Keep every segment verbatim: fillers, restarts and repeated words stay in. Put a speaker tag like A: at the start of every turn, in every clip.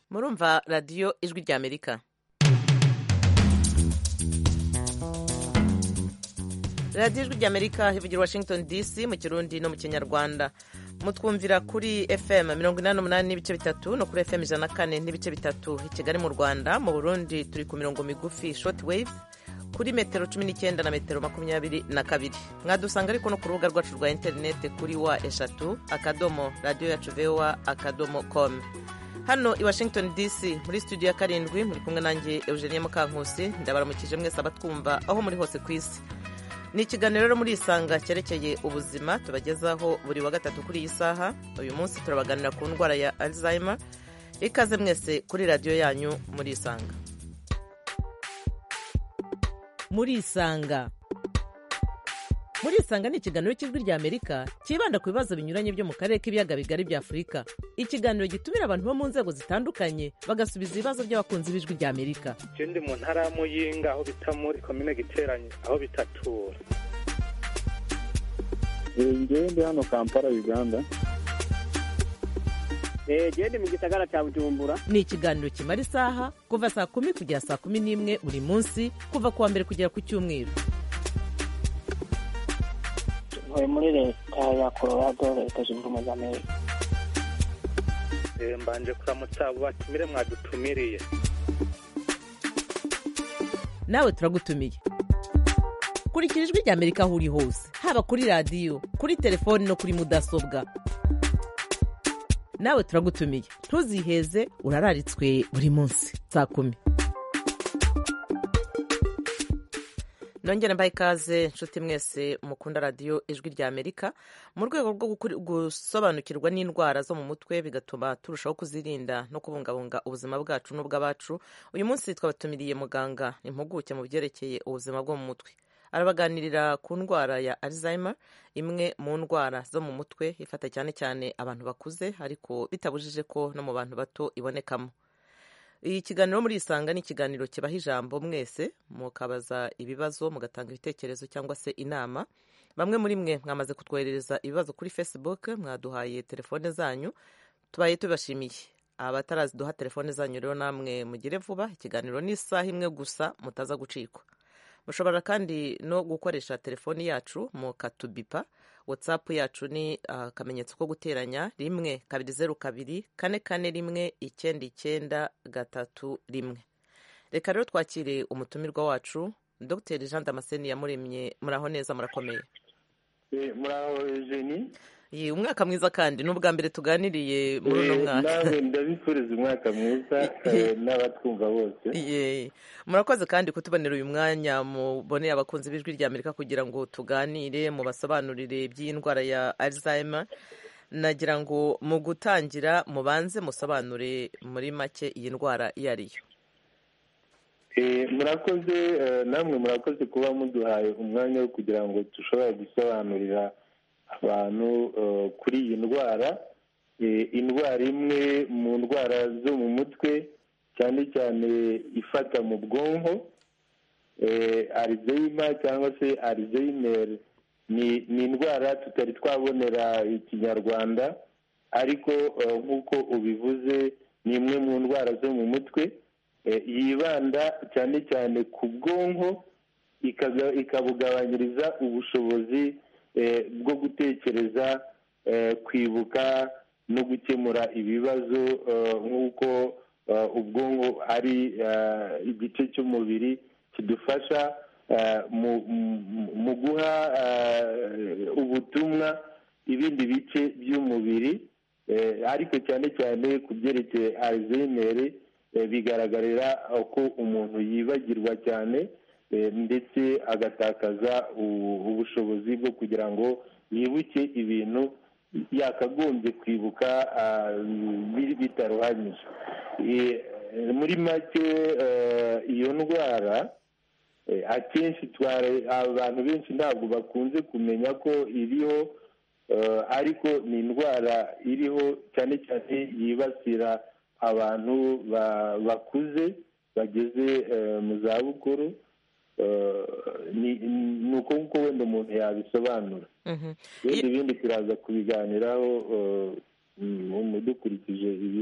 A: murumva radiyo ijwi ry'amerika. radiyo ijwi ry'amerika ivugira Washington D C mu kirundi no mu kinyarwanda. Mutwumvira kuri F M mirongo inani n'umunani n'ibice bitatu no kuri F M ijana na kane n'ibice bitatu i Kigali mu Rwanda. Mu Burundi turi ku mirongo migufi short wave kuri metero cumi n'icyenda na metero makumyabiri na kabiri. Mwadusanga ariko no ku rubuga rwacu rwa interineti kuri wa eshatu akadomo radiyo yacu voa akadomo com. Hano i Washington D C muri studio ya karindwi muri kumwe nanjye Eugenie Mukankusi. Ndabaramukije mwese abatwumva aho muri hose ku isi. Ni ikiganiro rero muri Isanga cyerekeye ubuzima tubagezaho buri wa gatatu kuri iyi saha. Uyu munsi turabaganira ku ndwara ya Alzheimer. Ikaze mwese kuri radiyo yanyu muri Isanga. Muri Isanga. Muri Isanga ni ikiganiro cy'ijwi ry'Amerika kibanda ku bibazo binyuranye byo mu karere k'ibiyaga bigari bya Afurika. Ikiganiro gitumira abantu bo mu nzego zitandukanye bagasubiza ibibazo by'abakunzi b'ijwi ry'Amerika.
B: Je ndi mu ntara ya Muyinga aho bita muri komine Giteranye aho bitatura.
C: Ngewe ndi hano Kampala Uganda.
D: Eh je ndi mu gisagara cya Bujumbura.
A: Ni ikiganiro kimara isaha kuva saa kumi kugera saa kumi n'imwe buri munsi kuva kuwa mbere kugera ku cyumweru.
D: Muri leta ya Colorado leta zunze ubumwe za Amerika.
B: Eh mbanje kuramutsa abo batumire mwadutumiriye.
A: Nawe turagutumiye. Kurikira ijwi ry'Amerika aho uri hose, haba kuri radiyo, kuri telefoni no kuri mudasobwa. Nawe turagutumiye. Ntuziheze urararitswe buri munsi saa kumi. Nongera mbaye ikaze nshuti mwese mukunda radiyo ijwi ry'Amerika mu rwego rwo gusobanukirwa n'indwara zo mu mutwe bigatuma turushaho kuzirinda no kubungabunga ubuzima bwacu n'ubw'abacu. Uyu munsi twabatumiriye muganga impuguke mu byerekeye ubuzima bwo mu mutwe. Arabaganirira ku ndwara ya Alzheimer, imwe mu ndwara zo mu mutwe ifata cyane cyane abantu bakuze ariko bitabujije ko no mu bantu bato ibonekamo. Iyi kiganiro muri Isanga ni ikiganiro kibaha ijambo mwese mukabaza ibibazo mugatanga ibitekerezo cyangwa se inama. Bamwe muri mwe mwamaze kutwoherereza ibibazo kuri Facebook, mwaduhaye telefone zanyu tubaye tubashimiye. Abataraziduha telefone zanyu rero namwe mugire vuba, ikiganiro ni isaha imwe gusa mutaza gucikwa. Mushobora kandi no gukoresha telefoni yacu mukatubipa. WhatsApp yacu ni akamenyetso uh, ko guteranya rimwe kabiri zeru kabiri kane kane rimwe icyenda icyenda gatatu rimwe. Reka rero twakire umutumirwa wacu Dr Jean Damascene Iyamuremye. Muraho neza murakomeye?
C: Eh muraho Eugenie.
A: Ye umwaka mwiza kandi n'ubwa mbere tuganiriye muri uno mwaka.
C: Nawe ndabifuriza umwaka mwiza n'abatwumva bose.
A: Ye murakoze kandi kutubonera uyu mwanya muboneye abakunzi b'ijwi ry'Amerika kugira ngo tuganire mu basobanurire by'indwara ya Alzheimer. Nagira ngo mu gutangira mubanze musobanure muri make iyi ndwara iyo ari yo.
C: Eh murakoze namwe murakoze kuba muduhaye umwanya wo kugira ngo dushobore gusobanurira abantu kuri iyi ndwara. Indwara imwe mu ndwara zo mu mutwe cyane cyane ifata mu bwonko, Alzheimer cyangwa se Alzheimer ni indwara tutari twabonera ikinyarwanda ariko nk'uko ubivuze ni imwe mu ndwara zo mu mutwe yibanda cyane cyane ku bwonko ikabugabanyiriza ubushobozi bwo gutekereza, kwibuka no gukemura ibibazo nk'uko ubwonko ari igice cy'umubiri kidufasha mu guha ubutumwa ibindi bice by'umubiri, ariko cyane cyane ku byerekeye Alzheimer bigaragarira ko umuntu yibagirwa cyane ndetse agatakaza ubushobozi bwo kugira ngo yibuke ibintu yakagombye kwibuka bitaruhanyije. Muri make iyo ndwara akenshi abantu benshi ntabwo bakunze kumenya ko iriho, ariko ni indwara iriho cyane cyane yibasira abantu bakuze bageze mu zabukuru. ni uko nguko wenda umuntu yabisobanura. wenda ibindi turaza kubiganiraho mudukurikije ibindi bibazo.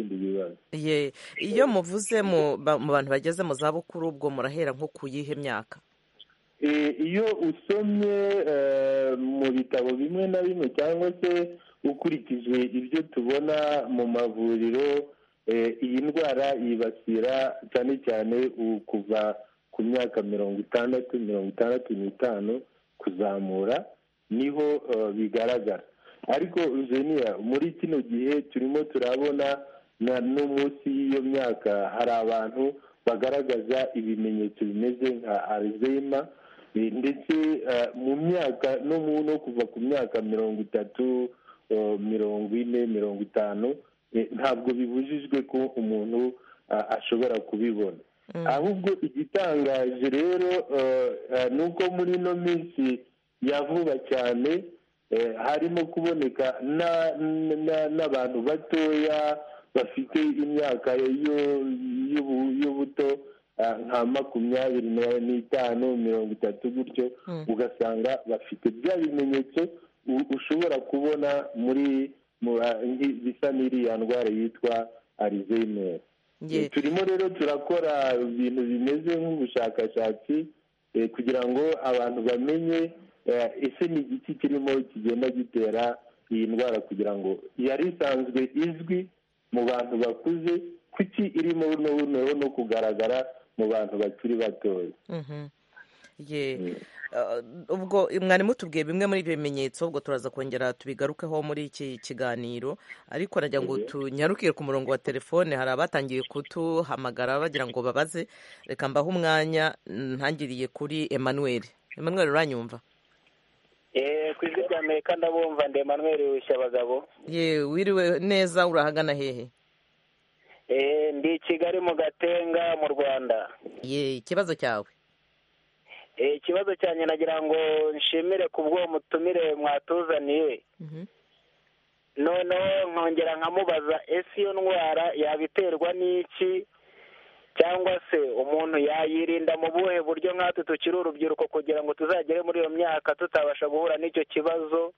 C: kibazo.
A: Ye, iyo muvuze mu ba- mu bantu bageze mu zabukuru ubwo murahera nko ku yihe myaka?
C: Eh, iyo usomye eh, mu bitabo bimwe na bimwe cyangwa se ukurikije ibyo tubona mu mavuriro, eh, iyi ndwara yibasira cyane cyane u- kuva ku myaka mirongo itandatu mirongo itandatu n'itanu kuzamura niho eh, bigaragara. Ariko Eugenia, muri kino gihe turimo turabona na no munsi y'iyo myaka hari abantu bagaragaza ibimenyetso bimeze nka Alzheimer, eh, ndetse eh, mu myaka no mu no kuva ku myaka mirongo itatu eh, mirongo ine mirongo itanu, eh, ntabwo bibujijwe ko umuntu ah, ashobora kubibona. Ahubwo igitangaje rero eh, eh, ni uko muri ino minsi ya vuba cyane eh, harimo kuboneka na- na- n'abantu batoya bafite imyaka yo- y'ubu- y'ubuto, ah, nka makumyabiri na- n'itanu mirongo itatu gutyo, ugasanga bafite bya bimenyetso u- ushobora kubona muri mu- ah, nki- bisa n'iriya ndwara yitwa Alzheimer.
A: Ye.
C: Turimo rero turakora ibintu bimeze nk'ubushakashatsi eh, kugira ngo abantu bamenye eh, ese ni igiki kirimo kigenda gitera iyi ndwara, kugira ngo yari isanzwe izwi mu bantu bakuze, kuki irimo noneho no kugaragara mu bantu bakiri batoya.
A: Mhm. Ye. Uh, ubwo mwari mutubwiye bimwe muri ibyo bimenyetso, ubwo turaza kongera tubigarukeho muri iki kiganiro, ariko nagira ngo tunyarukire ku murongo wa telefone. Hari abatangiye kutuhamagara bagira ngo babaze, reka mbahe umwanya. Ntangiriye kuri Emmanuel. Emmanuel, uranyumva?
D: eh ku ijwi rya Amerika ndabumva. Ndi Emmanuel Rushyabagabo.
A: Ye, wiriwe neza, urahagana hehe?
D: eh ndi i Kigali mu Gatenga mu Rwanda.
A: Ye, ikibazo cyawe?
D: eh ikibazo cyanjye nagira ngo nshimire ku bwo mutumire mwatuzaniye.
A: Mhm.
D: noneho nkongera nkamubaza, ese iyo ndwara yabiterwa n'iki, cyangwa se umuntu yayirinda mu buhe buryo nkatwe tukiri urubyiruko kugira ngo tuzagere muri iyo myaka tutabasha guhura n'icyo kibazo?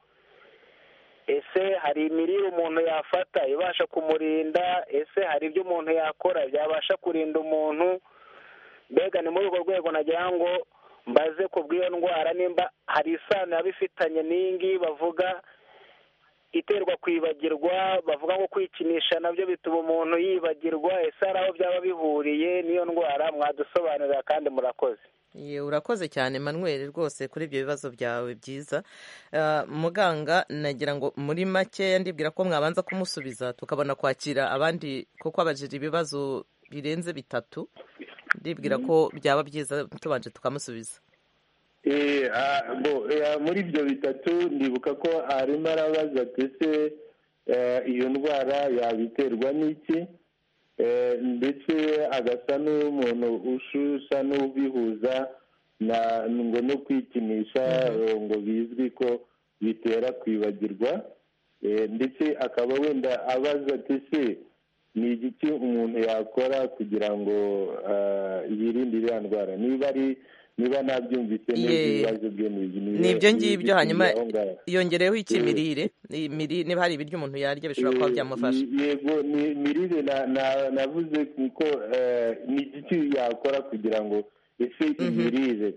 D: Ese hari imirire umuntu yafata ibasha kumurinda? Ese hari ibyo umuntu yakora byabasha kurinda umuntu? Mbega ni muri urwo rwego nagira ngo mbaze ku bw'iyo ndwara nimba hari isano yaba ifitanye n'ingi bavuga iterwa kwibagirwa, bavuga ngo kwikinisha nabyo bituma umuntu yibagirwa. Ese hari aho byaba bihuriye n'iyo ndwara? Mwadusobanurira kandi murakoze.
A: Ye, urakoze cyane Emmanuel rwose kuri ibyo bibazo byawe byiza. Uh, muganga, nagira ngo muri make ndibwira ko mwabanza kumusubiza tukabona kwakira abandi, kuko abajije ibibazo birenze bitatu. Ndibwira ko byaba byiza tubanje tukamusubiza.
C: Eh, ah, bo, eh, muri ibyo bitatu ndibuka ko arimo arabaza ati ese eh, iyo ndwara yabiterwa n'iki, eh, ndetse agasa n'umuntu usa n'ubihuza na ngo no kwikinisha, eh, ngo bizwi ko bitera kwibagirwa, eh, ndetse akaba wenda abaza ati ese ni igiki umuntu yakora kugira ngo uh, yirinde iriya ndwara. Niba ari niba nabyumvise neza ibibazo byo
A: ni ibyo ngibyo, hanyuma yongereho iki mirire, niba hari ibiryo umuntu yarya bishobora kuba byamufasha.
C: Yego, ni mirire navuze kuko ni igiki yakora kugira ngo ese imirire.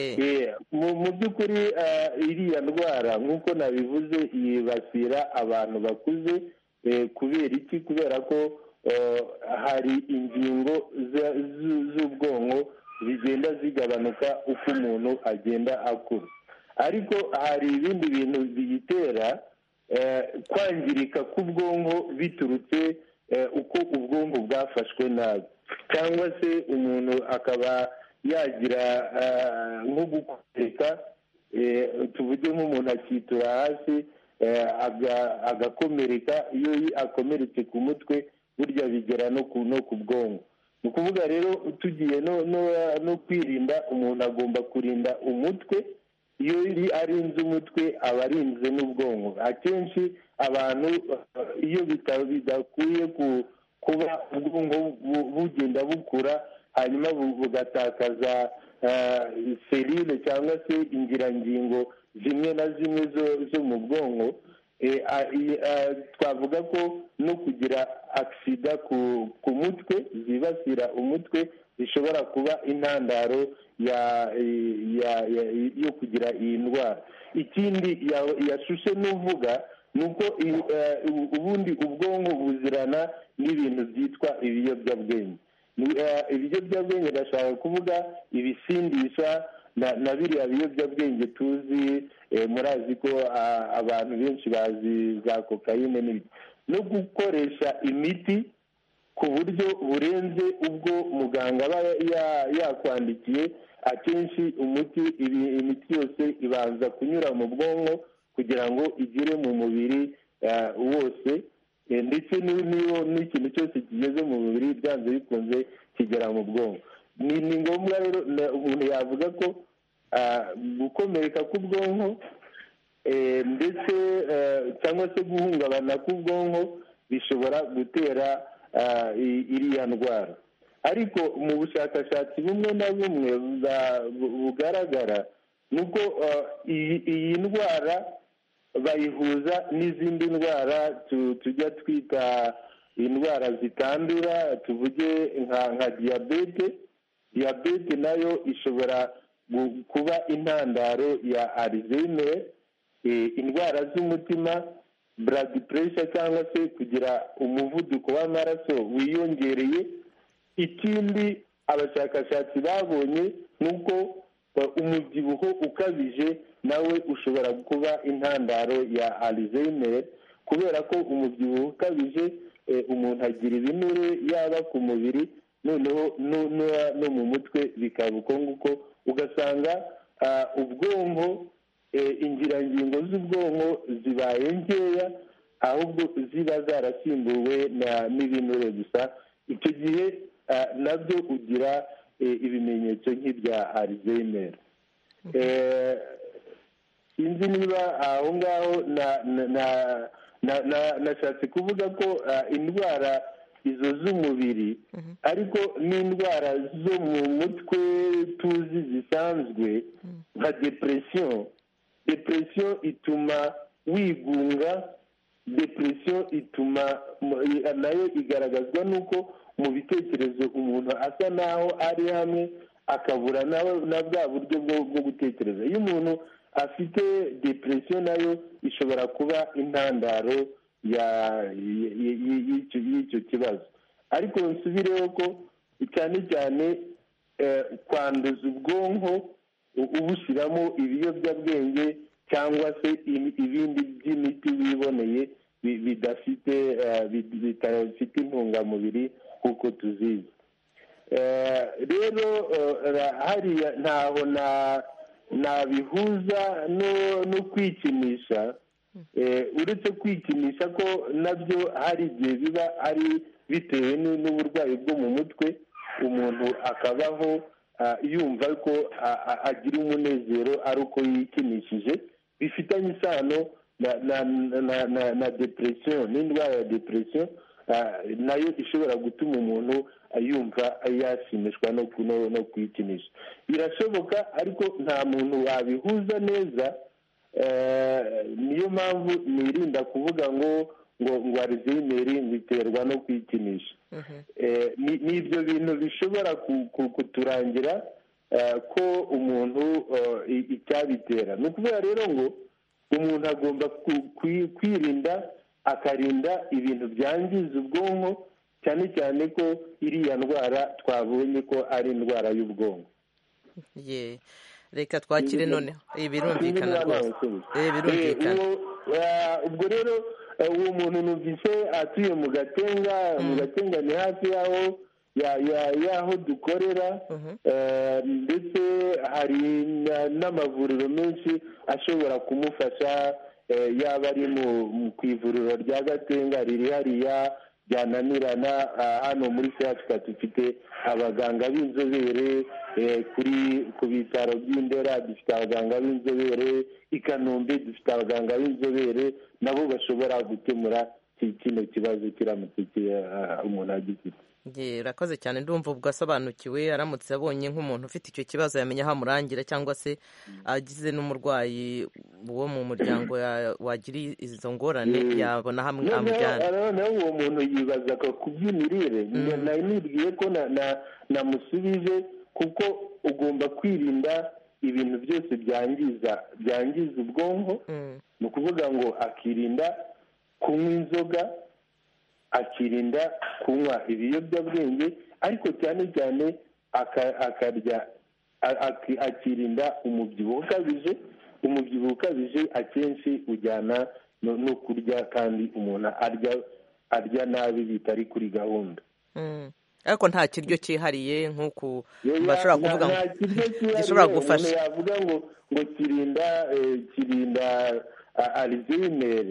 C: Mu by'ukuri iriya ndwara nk'uko nabivuze yibasira abantu bakuze. Kubera iki? Kubera ko hari ingingo z'ubwonko zigenda zigabanuka uko umuntu agenda akura, ariko hari ibindi bintu biyitera, kwangirika k'ubwonko biturutse uko ubwonko bwafashwe nabi, cyangwa se umuntu akaba yagira nko gukomereka, tuvuge nk'umuntu akitura hasi agakomereka. Iyo akomeretse ku mutwe burya bigera no ku bwonko. Ni ukuvuga rero tugiye no kwirinda, umuntu agomba kurinda umutwe. Iyo arinze umutwe aba arinze n'ubwonko. Akenshi abantu iyo bidakwiye kuba ubwonko bugenda bukura hanyuma bugatakaza serire cyangwa se ingirangingo zimwe na zimwe zo mu bwonko, twavuga ko no kugira agisida ku mutwe zibasira umutwe zishobora kuba intandaro yo kugira iyi ndwara. Ikindi yashushe n'uvuga ni uko ubundi ubwonko buzirana n'ibintu byitwa ibiyobyabwenge. Ibiyobyabwenge ndashaka kuvuga ibisindisha na biriya biyobyabwenge tuzi, murazi ko abantu benshi bazi za kokayine n'ibindi, no gukoresha imiti ku buryo burenze ubwo muganga aba yakwandikiye. Akenshi umuti imiti yose ibanza kunyura mu bwonko kugira ngo igere mu mubiri wose, ndetse n'ikintu cyose kigeze mu mubiri byanze bikunze kigera mu bwonko. Ni ngombwa rero umuntu yavuga ko gukomereka k'ubwonko ndetse cyangwa se guhungabana k'ubwonko bishobora gutera iriya ndwara. Ariko mu bushakashatsi bumwe na bumwe bugaragara ni uko iyi ndwara bayihuza n'izindi ndwara tujya twita indwara zitandura, tuvuge nka diyabete. Diyabete nayo ishobora kuba intandaro ya Alzheimer, indwara z'umutima, blood pressure cyangwa se kugira umuvuduko w'amaraso wiyongereye. Ikindi abashakashatsi babonye ni uko umubyibuho ukabije nawe ushobora kuba intandaro ya Alzheimer, kubera ko umubyibuho ukabije umuntu agira ibinure yaba ku mubiri noneho no mu mutwe bikaba uko nguko, ugasanga ubwonko, ingirangingo z'ubwonko zibaye nkeya ahubwo ziba zarasimbuwe n'ibinure gusa. Icyo gihe nabyo ugira ibimenyetso nk'ibya Alzheimer. Sinzi niba aho ngaho nashatse kuvuga ko indwara izo z'umubiri ariko n'indwara zo mu mutwe tuzi zisanzwe nka depression. Depression ituma wigunga, depression ituma nayo igaragazwa n'uko mu bitekerezo umuntu asa naho ari hamwe akabura na bwa buryo bwo gutekereza. Iyo umuntu afite depression nayo ishobora kuba intandaro y'icyo kibazo. Ariko nsubireho ko cyane cyane kwanduza ubwonko ubushyiramo ibiyobyabwenge cyangwa se ibindi by'imiti wiboneye bidafite bidafite intungamubiri kuko tuzizi. Rero hariya ntaho nabihuza no kwikinisha, uretse kwikinisha ko nabyo hari igihe biba ari bitewe n'uburwayi bwo mu mutwe, umuntu akabaho yumva ko agira umunezero ari uko yikinishije, bifitanye isano na depression, n'indwara ya depression nayo ishobora gutuma umuntu yumva yashimishwa no kwikinisha. Birashoboka ariko nta muntu wabihuza neza. Niyo mpamvu nirinda kuvuga ngo ngo ngo Alzheimer biterwa no kwikinisha. Ni ibyo bintu bishobora kuturangira ko umuntu icyabitera. Ni ukuvuga rero ngo umuntu agomba kwirinda, akarinda ibintu byangiza ubwonko, cyane cyane ko iriya ndwara twabonye ko ari indwara y'ubwonko.
A: ye reka twakire noneho birumvikana rwose. birumvikana
C: ubwo rero uwo muntu numvise atuye mu Gatenga. mu Gatenga ni hafi yaho y'aho dukorera, ndetse hari n'amavuriro menshi ashobora kumufasha, yaba ari ku ivuriro rya Gatenga riri hariya byananirana. Hano muri Sehashika dufite abaganga b'inzobere, kuri ku bitaro by'Indera dufite abaganga b'inzobere, i Kanombe dufite abaganga b'inzobere, nabo bashobora gukemura kino kibazo kiramutse umuntu agifite.
A: urakoze cyane, ndumva ubwo asobanukiwe. aramutse abonye nk'umuntu ufite icyo kibazo yamenya aho amurangira, cyangwa se agize n'umurwayi uwo mu muryango wagira izo ngorane yabona hamwe amujyana.
C: noneho uwo muntu yibaza ku by'imirire, nari nibwiye ko namusubije kuko ugomba kwirinda ibintu byose byangiza byangiza ubwonko. ni ukuvuga ngo akirinda kunywa inzoga, akirinda kunywa ibiyobyabwenge, ariko cyane cyane akarya akirinda umubyibuho ukabije. umubyibuho ukabije akenshi ujyana no kurya, kandi umuntu arya arya nabi bitari kuri gahunda.
A: ariko nta kiryo cyihariye nk'uku bashobora kuvuga ngo gishobora gufasha.
C: umuntu yavuga ngo ngo kirinda kirinda Alzheimer.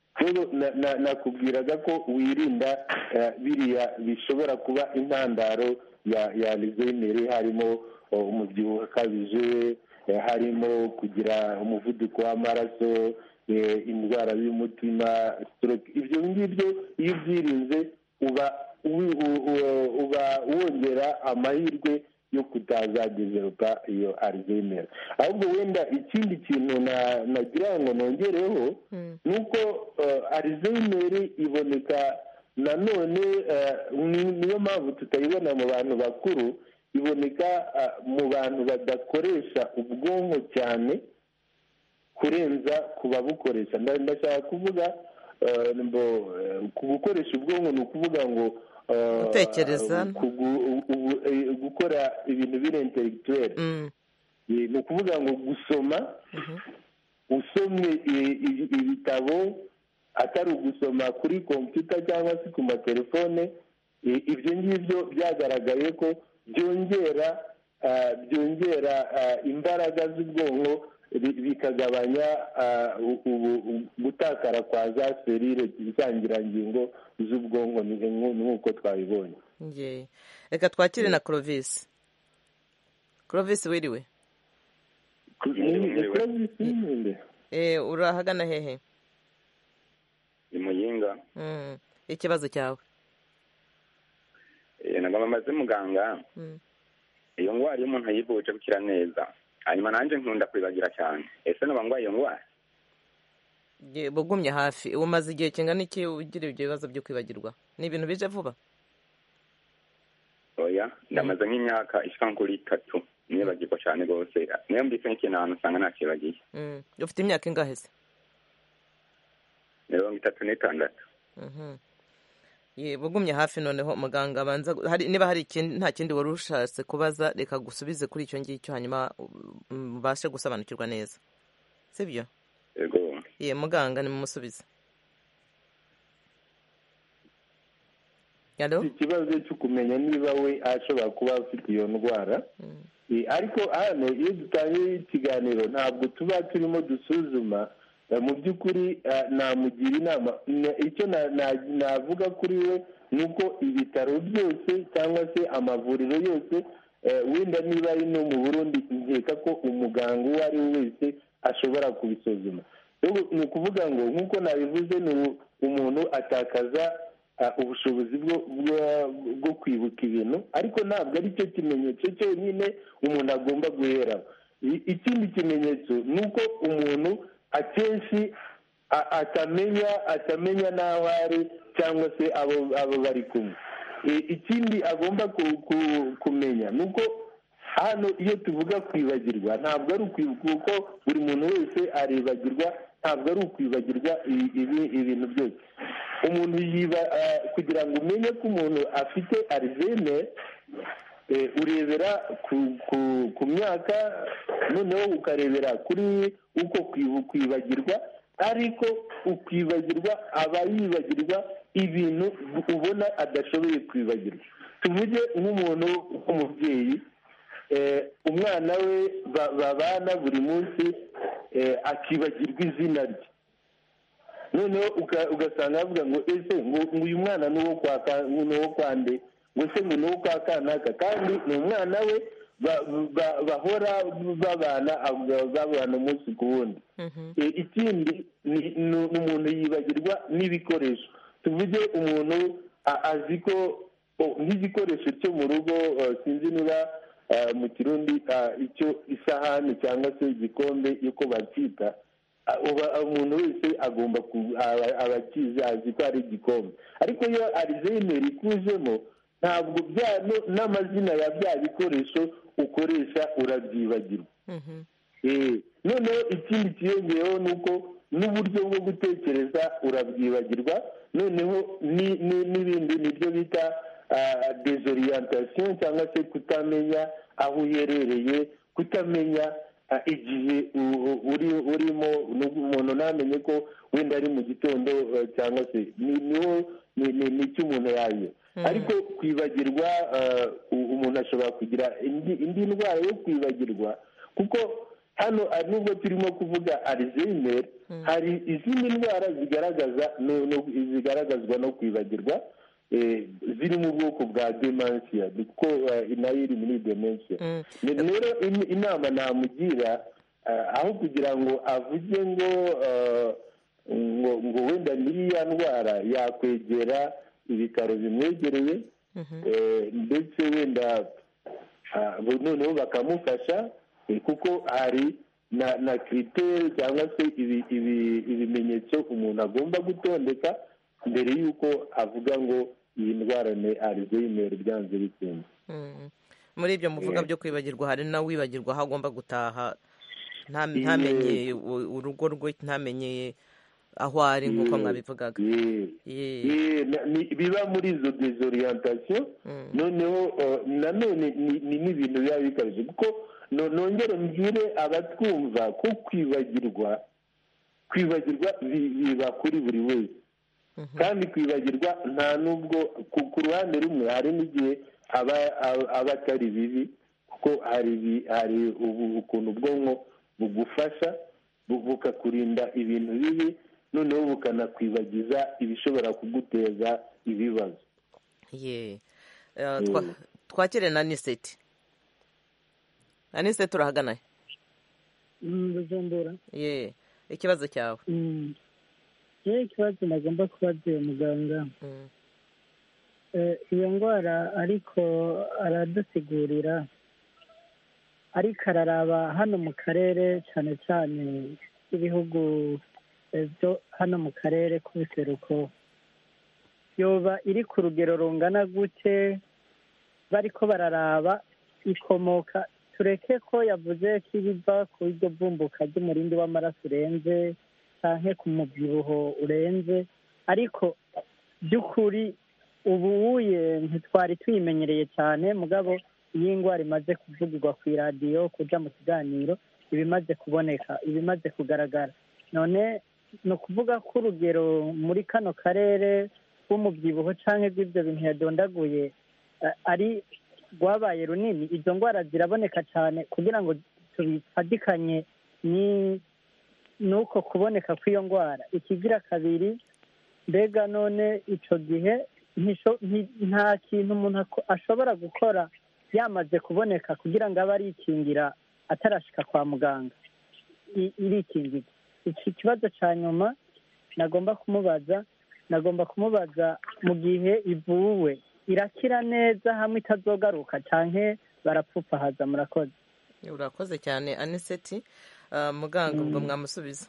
C: nakubwiraga ko wirinda biriya bishobora kuba intandaro ya Alzheimer, harimo umubyibuho ukabije, harimo kugira umuvuduko w'amaraso, indwara y'umutima, stroke. ibyo ngibyo iyo ubyirinze uba uba wongera amahirwe yo kutazagezeruka iyo Alzheimer. ahubwo wenda ikindi kintu nagira ngo nongereho ni uko Alzheimer iboneka nanone, niyo mpamvu tutayibona mu bantu bakuru, iboneka mu bantu badakoresha ubwonko cyane kurenza ku babukoresha. ndashaka kuvuga gukoresha ubwonko ni ukuvuga ngo
A: gutekereza,
C: gukora ibintu biri intellectuel. ni ukuvuga ngo gusoma, usomye ibitabo atari ugusoma kuri kompiyuta cyangwa se ku matelefone. ibyo ngibyo byagaragaye ko byongera byongera imbaraga z'ubwonko, bikagabanya gutakara kwa za serire z'isangirangingo z'ubwonko, nk'uko twabibonye.
A: reka twakire na Clovis. Clovis wiriwe? urahagana hehe?
E: ni Muyinga.
A: ikibazo cyawe?
E: nagomba maze muganga, iyo ndwara iyo umuntu ayivuje gukira neza, hanyuma nanjye nkunda kwibagira cyane, ese noba ndwaye iyo ndwara?
A: bugumye hafi. umaze igihe kingana iki ugira ibyo bibazo byo kwibagirwa? ni ibintu bije vuba?
E: oya, ndamaze nk'imyaka ishika kuri itatu nibagirwa cyane rwose. niyo mbise nk'ikintu ahantu usanga nakibagiye.
A: ufite imyaka ingahe se?
E: mirongo itatu n'itandatu.
A: bugumye hafi. noneho muganga abanza, niba hari ikindi, nta kindi wari ushatse kubaza, reka gusubize kuri icyo ngicyo, hanyuma ubashe gusobanukirwa neza, sibyo?
E: yego.
A: ye muganga nimumusubize.
C: ikibazo cyo kumenya niba we ashobora kuba afite iyo ndwara. ariko hano iyo dutangiye ikiganiro ntabwo tuba turimo dusuzuma. mu by'ukuri namugira inama. icyo navuga kuri we ni uko ibitaro byose cyangwa se amavuriro yose, wenda niba ari no mu Burundi, nkeka ko umuganga uwo ari we wese ashobora kubisuzuma. ni ukuvuga ngo nk'uko nabivuze, ni umuntu atakaza ubushobozi bwo kwibuka ibintu, ariko ntabwo ari cyo kimenyetso cyonyine umuntu agomba guheraho. ikindi kimenyetso ni uko umuntu akenshi atamenya atamenya n'aho ari cyangwa se abo bari kumwe. ikindi agomba kumenya ni uko hano iyo tuvuga kwibagirwa, ntabwo ari ukwibuka, kuko buri muntu wese aribagirwa, ntabwo ari ukwibagirwa ibintu byose. umuntu yiba kugira ngo umenye ko umuntu afite Alzheimer, urebera ku myaka, noneho ukarebera kuri uko kwibagirwa, ariko ukwibagirwa aba yibagirwa ibintu ubona adashoboye kwibagirwa. tuvuge nk'umuntu w'umubyeyi, umwana we babana buri munsi, akibagirwa izina rye. noneho ugasanga avuga ngo ese ngo uyu mwana ni uwo kwa nde, ngo se ngo ni uwo kwa kanaka, kandi ni umwana we bahora babana babana umunsi ku wundi. ikindi ni umuntu yibagirwa n'ibikoresho. tuvuge umuntu azi ko nk'igikoresho cyo mu rugo, sinzi niba mu kirundi icyo isahani cyangwa se igikombe yuko bacyita, umuntu wese agomba aba akizi azi ko ari igikombe, ariko iyo Alzheimer ikujemo ntabwo n'amazina ya bya bikoresho ukoresha urabyibagirwa. Noneho ikindi kiyongeyeho ni uko n'uburyo bwo gutekereza urabyibagirwa, noneho n'ibindi nibyo bita desorientation cyangwa se kutamenya aho uherereye, kutamenya igihe urimo, umuntu ntamenye ko wenda ari mu gitondo cyangwa se niho nicyo umuntu yayo. Ariko kwibagirwa umuntu ashobora kugira indi ndwara yo kwibagirwa, kuko hano nubwo turimo kuvuga Alzheimer hari izindi ndwara zigaragaza zigaragazwa no kwibagirwa ziri mu bwoko bwa dementia, kuko nayo iri muri dementia. Rero inama namugira aho kugira ngo avuge ngo ngo wenda n'iriya ndwara yakwegera ibitaro bimwegereye, ndetse wenda noneho bakamufasha, kuko hari na kiriteri cyangwa se ibimenyetso umuntu agomba gutondeka mbere y'uko avuga ngo iyi ndwara ni Alzheimer byanze bikunze.
A: Muri ibyo muvuga byo kwibagirwa hari n'uwibagirwa aho agomba gutaha, ntamenye urugo rwe, ntamenye aho ari nk'uko mwabivugaga.
C: Biba muri izo desorientation. Noneho nanone ni n'ibintu biba bikabije, kuko nongere mbwire abatwumva ko kwibagirwa kwibagirwa biba kuri buri wese, kandi kwibagirwa nta nubwo ku ruhande rumwe hari n'igihe aba atari bibi, kuko hari ukuntu ubwonko bugufasha bukakurinda ibintu bibi, noneho bukanakwibagiza ibishobora kuguteza ibibazo.
A: Twakire na Aniseti. Aniseti urahagana?
F: Bujumbura.
A: Ye, ikibazo cyawe?
F: Ye, ikibazo nagomba kubaza muganga. Iyo ndwara ariko aradusigurira, ariko araraba hano mu karere cyane cyane ibihugu byo hano mu karere k'ubuseruko, yoba iri ku rugero rungana gute? Bariko bararaba ikomoka, tureke ko yavuze ko ibiva ku iryo vumbuka ry'umurindi w'amaraso urenze cyangwa ku mubyibuho urenze, ariko by'ukuri ubuye ntitwari tuyimenyereye cyane, mugabo iyi ndwara imaze kuvugirwa ku iradiyo, kuja mu kiganiro, ibimaze kuboneka, ibimaze kugaragara. None ni ukuvuga ko urugero muri kano karere rw'umubyibuho cyangwa rw'ibyo bintu yadondaguye ari rwabaye runini. Izo ndwara ziraboneka cyane, kugira ngo tubifatikanye ni nuko kuboneka kw'iyo ndwara. Ikigira kabiri, mbega none icyo gihe nta kintu umuntu ashobora gukora yamaze kuboneka kugira ngo abe arikingira atarashika kwa muganga, irikingira. Iki kibazo cya nyuma nagomba kumubaza nagomba kumubaza mu gihe ivuwe irakira neza hamwe itazogaruka cyane barapfupahaza? Murakoze.
A: Urakoze cyane Aniseti. Muganga ubwo mwamusubiza?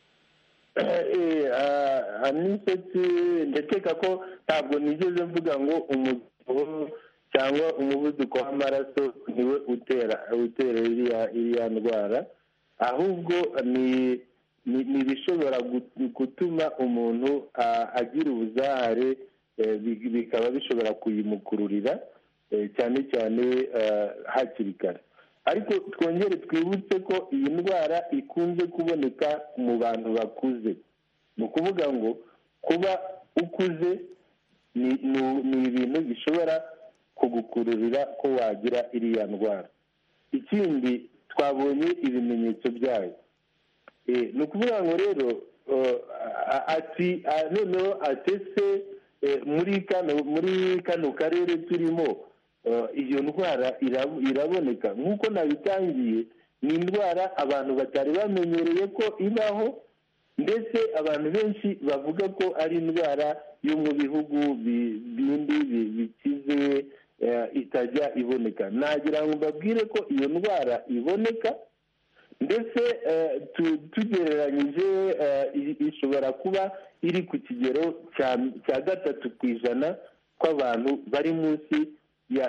C: Aniseti ndakeka ko ntabwo nigeze mvuga ngo umubyibuho cyangwa umuvuduko w'amaraso niwe utera utera iriya ndwara, ahubwo ni ni ibishobora gutuma umuntu agira ubuzahare, bikaba bishobora kuyimukururira cyane cyane hakiri kare. Ariko twongere twibutse ko iyi ndwara ikunze kuboneka mu bantu bakuze. Ni ukuvuga ngo kuba ukuze ni ibintu bishobora kugukururira ko wagira iriya ndwara. Ikindi twabonye ibimenyetso byayo. Ni ukuvuga ngo rero ati noneho atese muri kano muri kano karere turimo iyo ndwara iraboneka. Nk'uko nabitangiye, ni indwara abantu batari bamenyereye ko ibaho, ndetse abantu benshi bavuga ko ari indwara yo mu bihugu bindi bikize itajya iboneka. Nagira ngo mbabwire ko iyo ndwara iboneka, ndetse tugereranyije ishobora kuba iri ku kigero cya gatatu ku ijana kw'abantu bari munsi ya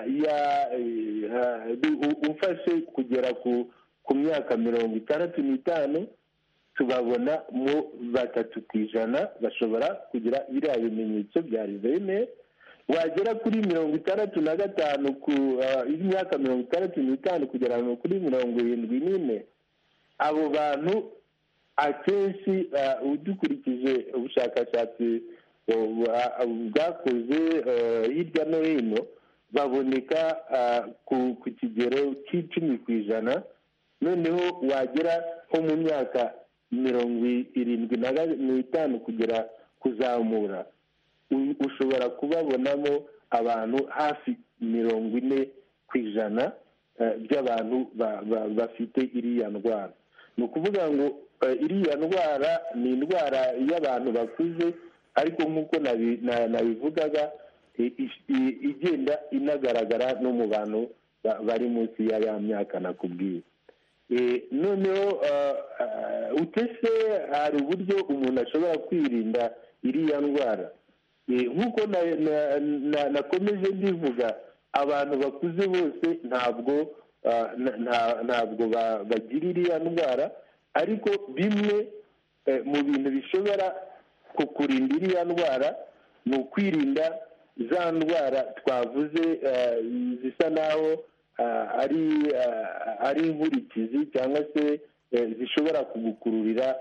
C: ufashe kugera ku myaka mirongo itandatu n'itanu tubabona mu batatu ku ijana bashobora kugira biriya bimenyetso bya Alzheimer. Wagera kuri mirongo itandatu na gatanu ku imyaka mirongo itandatu n'itanu kugera kuri mirongo irindwi n'ine, abo bantu akenshi udukurikije ubushakashatsi bwakoze hirya no hino baboneka ku kigero cy'icumi ku ijana. Noneho wagera nko mu myaka mirongo irindwi n'itanu kugera kuzamura ushobora kubabonamo abantu hafi mirongo ine ku ijana by'abantu bafite iriya ndwara. Ni ukuvuga ngo iriya ndwara ni indwara y'abantu bakuze, ariko nk'uko nabivugaga igenda inagaragara no mu bantu bari munsi ya ya myaka nakubwiye. Noneho utese hari uburyo umuntu ashobora kwirinda iriya ndwara. Nk'uko nakomeje ndivuga, abantu bakuze bose ntabwo ntabwo bagira iriya ndwara, ariko bimwe mu bintu bishobora kukurinda iriya ndwara ni ukwirinda za ndwara twavuze zisa naho ari inkurikizi cyangwa se zishobora kugukururira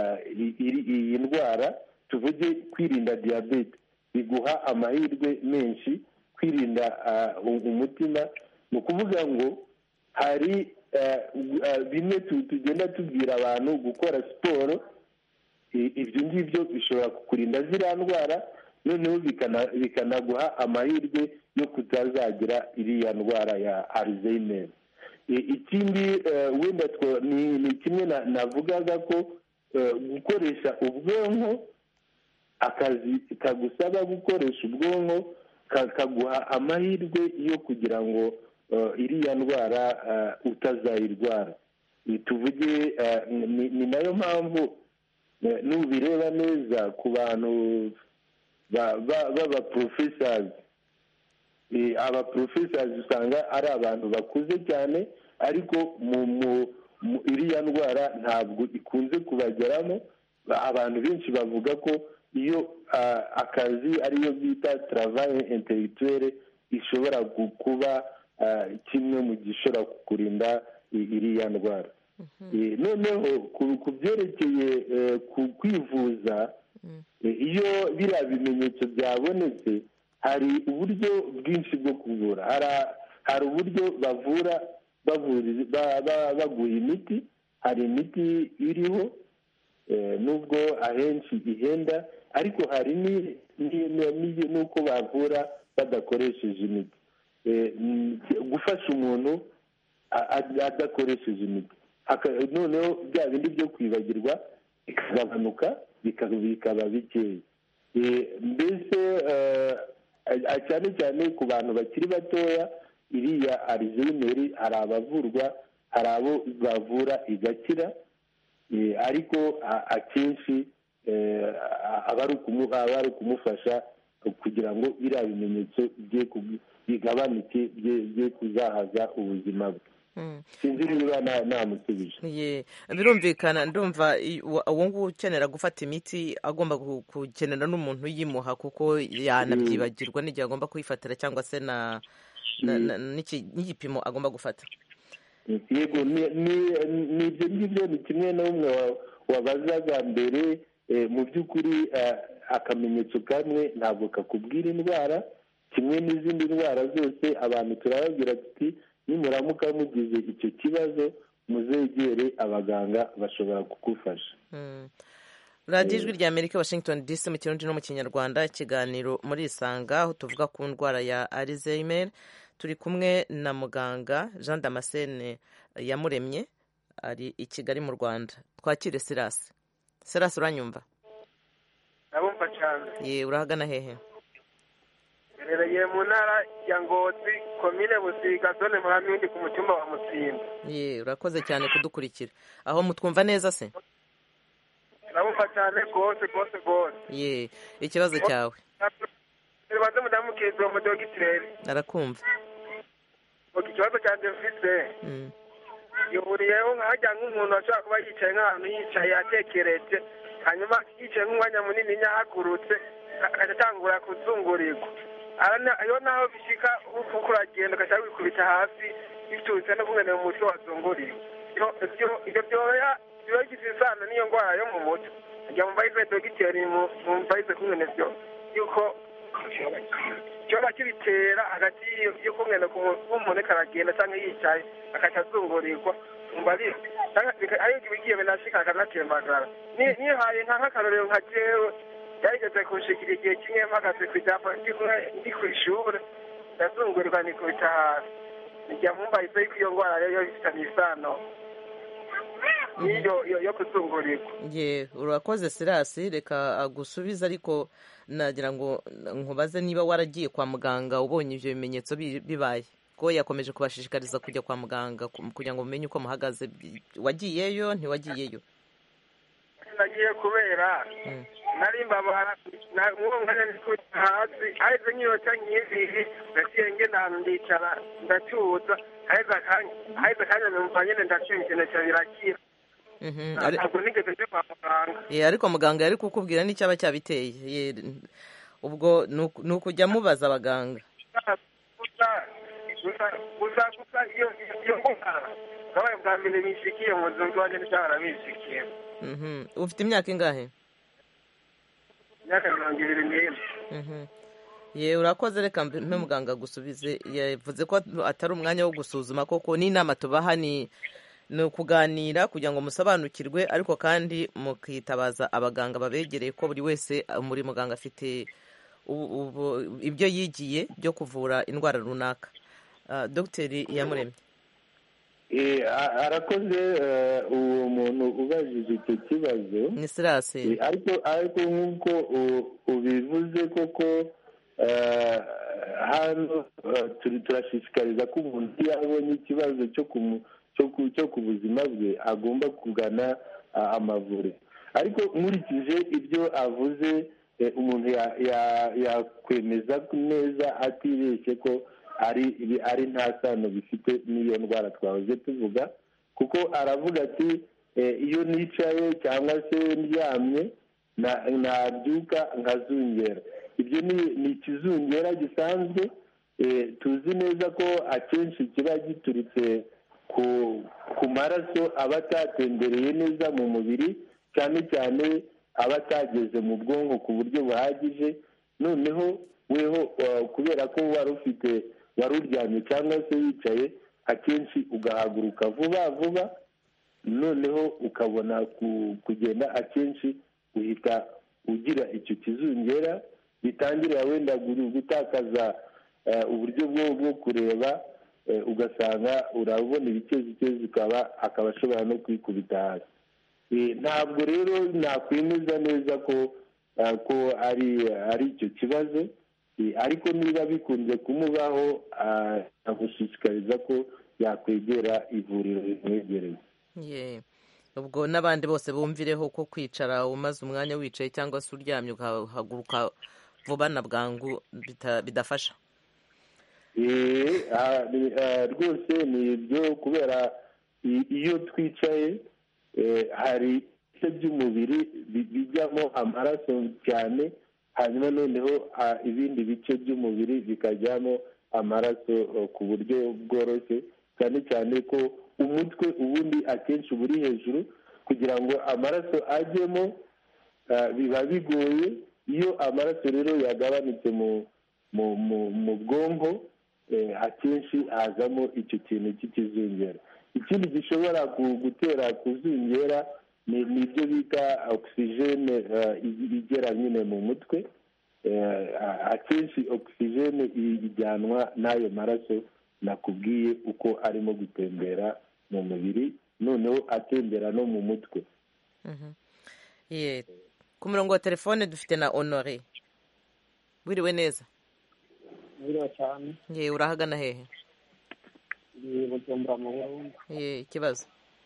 C: iyi ndwara. Tuvuge kwirinda diyabete biguha amahirwe menshi, kwirinda umutima. Ni ukuvuga ngo hari bimwe tugenda tubwira abantu gukora siporo, ibyo ngibyo bishobora kukurinda ziriya ndwara, noneho bikanaguha amahirwe yo kutazagira iriya ndwara ya Alzheimer. Ikindi wenda ni kimwe navugaga ko gukoresha ubwonko, akazi kagusaba gukoresha ubwonko kaguha amahirwe yo kugira ngo iriya ndwara utazayirwara. Tuvuge ni nayo mpamvu nubireba neza ku bantu baba professors, aba professors usanga ari abantu bakuze cyane, ariko mu iriya ndwara ntabwo ikunze kubageramo. Abantu benshi bavuga ko iyo akazi ariyo bita travail intellectuel ishobora kuba kimwe mu gishobora kukurinda iriya ndwara. Noneho ku byerekeye kwivuza, iyo biriya bimenyetso byabonetse hari uburyo bwinshi bwo kuvura. Hari uburyo bavura baguha imiti, hari imiti iriho nubwo ahenshi ihenda, ariko hari n'uko bavura badakoresheje imiti. Gufasha umuntu adakoresheje imiti, noneho bya bindi byo kwibagirwa bikagabanuka bikaba bikeya. Mbese cyane cyane ku bantu bakiri batoya, iriya Alzheimer hari abavurwa, hari abo bavura igakira, ariko akenshi aba ari ukumufasha kugira ngo biriya bimenyetso bigabanuke, bye kuzahaza ubuzima bwe. Sinzi niba namusubije.
A: Birumvikana, ndumva uwo nguwo ukenera gufata imiti agomba gukenera n'umuntu uyimuha, kuko yanabyibagirwa n'igihe agomba kuyifatira, cyangwa se n'igipimo agomba gufata.
C: Yego, ni ibyo ngibyo. Ni kimwe n'umwe wabazaga mbere. Mu by'ukuri akamenyetso kamwe ntabwo kakubwira indwara, kimwe n'izindi ndwara zose. Abantu turababwira tuti nimuramuka mugize icyo kibazo muzegere abaganga bashobora kugufasha.
A: radiyo ijwi rya Amerika, Washington D C, mu kirundi no mu kinyarwanda. Ikiganiro muri Isanga, aho tuvuga ku ndwara ya Alzheimer. Turi kumwe na muganga Jean Damascene Iyamuremye, ari i Kigali mu Rwanda. Twakire Silas. Silas, uranyumva?
G: Ndabumva cyane.
A: Ye, urahagana hehe?
G: hereye mu ntara ya Ngozi komine Busiga zone Murambi ku mutumba wa Mutsinda.
A: Ye urakoze cyane kudukurikira aho mutwumva neza se
G: Urabumva cyane rwose rwose rwose.
A: Ye ikibazo cyawe
G: Nibaze mudamu Kezo mu dogiteri.
A: arakumva
G: Ikibazo cyanjye mfite yihuriyeho nkajya nk'umuntu ashobora kuba yicaye nk'ahantu yicaye atekereje hanyuma yicaye nk'umwanya munini nyahagurutse agatangura kuzungurirwa iyo naho bishika uko uragenda ugashaka wikubita hasi biturutse no kumwe mu mutwe wazunguriwe ibyo byoya biba bigize isano n'iyo ndwara yo mu mutwe ajya mu mbayize dogiteri mu mbayize kumwe byo yuko cyoba kibitera hagati y'uko mwene k'umuntu karagenda cyangwa yicaye akatazungurirwa mbabi ari ibigiye binashika akanatembagara nihaye nk'akarorero nka jewe yarigeze kunshikira igihe kimwe mpagaze ku idapa ndi ku ishuri ndazungurirwa nikubita hasi njya mumbayize yuko iyo ndwara rero ifitanye isano niyo yo kuzungurirwa
A: ye urakoze Sirasi reka agusubiza ariko nagira ngo nkubaze niba waragiye kwa muganga ubonye ibyo bimenyetso bibaye ko yakomeje kubashishikariza kujya kwa muganga kugira ngo mumenye uko muhagaze wagiyeyo ntiwagiyeyo
G: nagiye kubera nari mbabara mwonganya nikubita hasi aheze nk'iyota nk'ibiri naciye ngenda ndicara ndatuza aheze akanya numva nyine ndaciye ikintu cya birakira ntabwo nigeze nje kwa muganga
A: ariko muganga yari kukubwira n'icyaba cyabiteye ubwo ni ukujya mubaza abaganga
G: gusa gusa iyo ndwara kabaye bwa mbere bishikiye mu buzima bwanjye ntibyahora bishikiye
A: ufite imyaka ingahe
G: imyaka mirongo ibiri n'imwe
A: ye urakoze reka mpe muganga gusubize yavuze ko atari umwanya wo gusuzuma koko n'inama tubaha ni ni ukuganira kugira ngo musobanukirwe ariko kandi mukitabaza abaganga babegereye ko buri wese muri muganga afite ibyo yigiye byo kuvura indwara runaka dogiteri Iyamuremye
C: arakoze uwo muntu ubajije icyo kibazo
A: ni Sirasi
C: ariko ariko nk'uko ubivuze koko hano turashishikariza ko umuntu iyo abonye ikibazo cyo ku cyo ku buzima bwe agomba kugana amavuriro ariko nkurikije ibyo avuze umuntu yakwemeza neza atibeshye ko ari ari nta sano bifite n'iyo ndwara twahoze tuvuga kuko aravuga ati iyo nicaye cyangwa se ndyamye nabyuka nkazungera ibyo ni ikizungera gisanzwe tuzi neza ko akenshi kiba giturutse ku maraso aba atatembereye neza mu mubiri cyane cyane aba atageze mu bwonko ku buryo buhagije noneho weho kubera ko wari ufite wari uryamye cyangwa se wicaye akenshi ugahaguruka vuba vuba noneho ukabona kugenda akenshi uhita ugira icyo kizungera bitangirira wenda gutakaza uburyo bwo kureba ugasanga urabona ibicezi ukaba akaba ashobora no kwikubita hasi ntabwo rero nakwemeza neza ko ko ari ari icyo kibazo ariko niba bikunze kumubaho agushishikariza ko yakwegera ivuriro rimwegereye
A: ubwo n'abandi bose bumvireho ko kwicara umaze umwanya wicaye cyangwa se uryamye ugahaguruka vuba na bwangu bidafasha
C: rwose ni ibyo kubera iyo twicaye hari ibice by'umubiri bijyamo amaraso cyane hanyuma noneho ibindi bice by'umubiri bikajyamo amaraso ku buryo bworoshye cyane cyane ko umutwe ubundi akenshi uba uri hejuru kugira ngo amaraso ajyemo biba bigoye iyo amaraso rero yagabanutse mu bwonko akenshi hazamo icyo kintu cy'ikizungera ikindi gishobora gutera kuzungera ni ibyo bita ogisijene igera nyine mu mutwe akenshi ogisijene ijyanwa n'ayo maraso nakubwiye uko arimo gutembera mu mubiri noneho atembera no mu mutwe
A: ku murongo wa telefone dufite na Honore wiriwe neza
H: Mwiriwe cyane.
A: Ye urahagana hehe?
H: Ndi Bujumbura mu Burundi.
A: Ye ikibazo.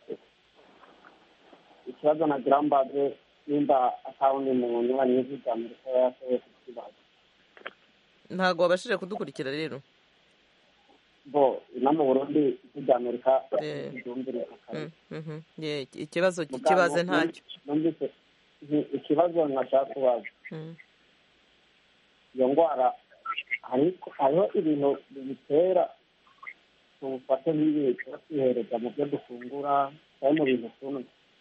H: Ikibazo nagira mbaze nimba atawundi muntu wanyuze Amerika yashoboye kukibaza.
A: Ntago wabashije kudukurikira rero.
H: Bo ina mu Burundi ijya Amerika
A: Eh.
H: idumbire akari.
A: Mhm. Ye ikibazo kibaze ntacyo.
H: Numvise ikibazo nashaka kubaza.
A: Mm.
H: Iyo ndwara ariko hariho ibintu bitera tufate nk'ibi twihereza mu byo dufungura cyangwa mu bintu tuntu.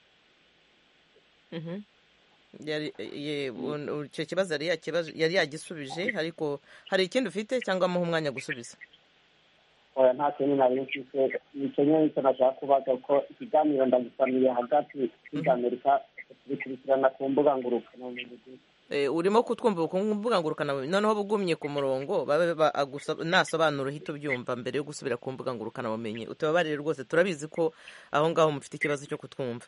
A: Mhm. Yari ye un- icyo kibazo yari yakibazo yari yagisubije ariko hari ikindi ufite cyangwa muha umwanya gusubiza.
H: Oya nta kintu nari mfite nicyo nyine nicyo nashaka kubaza ko ikiganiro ndagisamiye hagati y'Amerika tubikurikirana ku mbuga ngurukanabumenyi.
A: Eh, urimo kutwumva ku mbuga ngurukana noneho bugumye ku murongo babe ba- agusa- nasobanura uhita ubyumva mbere yo gusubira ku mbuga ngurukana bumenyi utababarire rwose turabizi ko aho ngaho mufite ikibazo cyo kutwumva.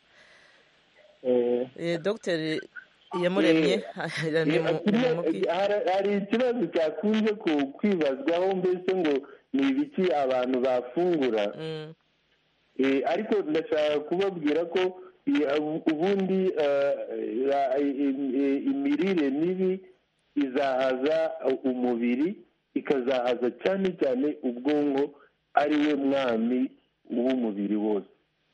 H: Eh,
A: Eh, Dr Iyamuremye ni mu- ni mu bwi-
C: Hari- hari ikibazo cyakunze ku- kwibazwaho mbese ngo ni ibiki abantu bafungura.
A: Mm.
C: Eh, ariko ndashaka kubabwira ko i- ubundi eh, eh, eh, imirire mibi izahaza umubiri ikazahaza cyane cyane ubwonko ari we mwami w'umubiri wose.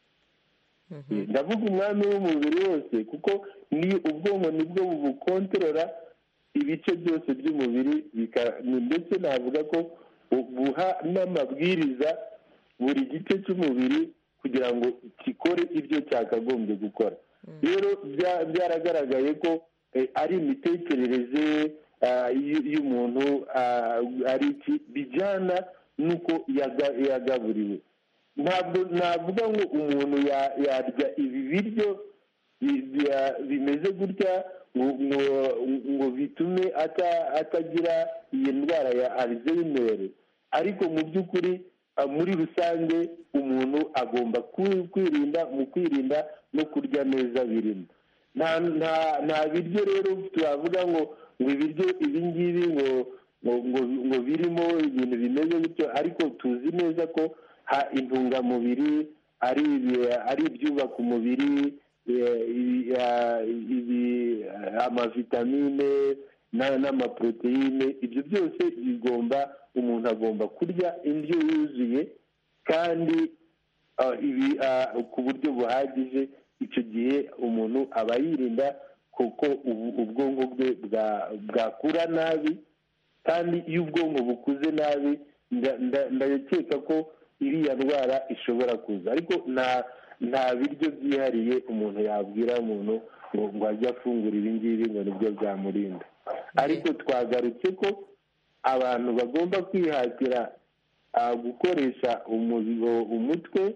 A: Mhm.
C: ndavuga umwami w'umubiri wose kuko ni ubwonko nibwo bukontorora ibice byose by'umubiri bika- ndetse navuga ko buha n'amabwiriza buri gice cy'umubiri kugira ngo gikore ibyo cyakagombye gukora. rero bya- byaragaragaye ko eh, ari imitekerereze ah, y- y'umuntu ah, ari iki bijyana n'uko yaga- yagaburiwe. Ntabwo navuga ngo umuntu ya- yarya ibi biryo bi- bya- bimeze gutya ngo ngo- ngo bitume ata- atagira iyi ndwara ya Alzheimer, ariko mu by'ukuri ah, muri rusange umuntu agomba kwi- kwirinda mu kwirinda no kurya neza birimo. nta nta nta biryo rero twavuga ngo ngo ibiryo ibi ngibi ngo ngo ngo ngo birimo ibintu bimeze bityo, ariko tuzi neza ko ha intungamubiri ari ibi- ari ibyubaka umubiri, eh, ibi- ah, ibi- amavitamine na- n'amaproteine, ibyo byose bigomba umuntu agomba kurya indyo yuzuye kandi ah, ibi ah, ku buryo buhagije. Icyo gihe umuntu aba yirinda kuko ubu- ubwonko bwe bwa- bwakura nabi, kandi iyo ubwonko bukuze nabi nda- nda- ndakeka ko iriya ndwara ishobora kuza. Ariko nta nta biryo byihariye umuntu yabwira umuntu ngo ngo ajye afungura ibi ngibi ngo nibyo byamurinda. Ariko twagarutse ko abantu bagomba kwihatira ah, gukoresha umuriro umutwe,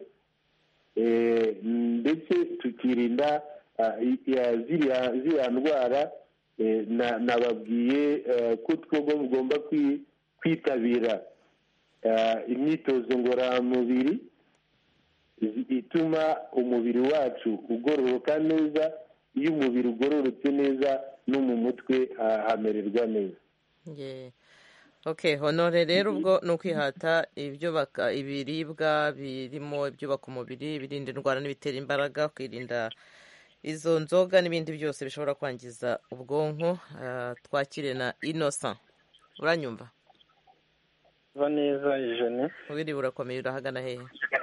C: eh, ndetse tukirinda ah, i- ya- ziriya ziriya ndwara. eh, na- nababwiye eh, ko tugomba kwi- kwitabira ah, imyitozo ngororamubiri zi- ituma umubiri wacu ugororoka neza. Iyo umubiri ugororotse neza no mu mutwe ah, hamererwa neza.
A: Yeah. Okay, honore rero ubwo ni ukwihata ibyubaka ibiribwa birimo ibyubaka umubiri, ibirinda indwara n'ibitera imbaraga, kwirinda izo nzoga n'ibindi byose bishobora kwangiza ubwonko. Ah, twakire na Innocent. Uranyumva?
I: va neza ijana.
A: Ubiri urakomeye urahagana hehe?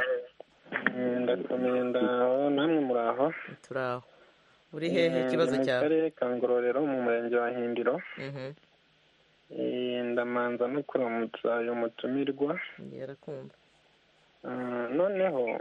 I: Mm, ndakomeye ndaho namwe muraho.
A: Turaho. Uri hehe ikibazo
I: mu
A: cyawe?
I: karere ka Ngororero mu murenge wa Hindiro.
A: Mhm.
I: Eh, ndamanza no kuramutsa uyu mutumirwa.
A: Yarakumva.
I: Ah, noneho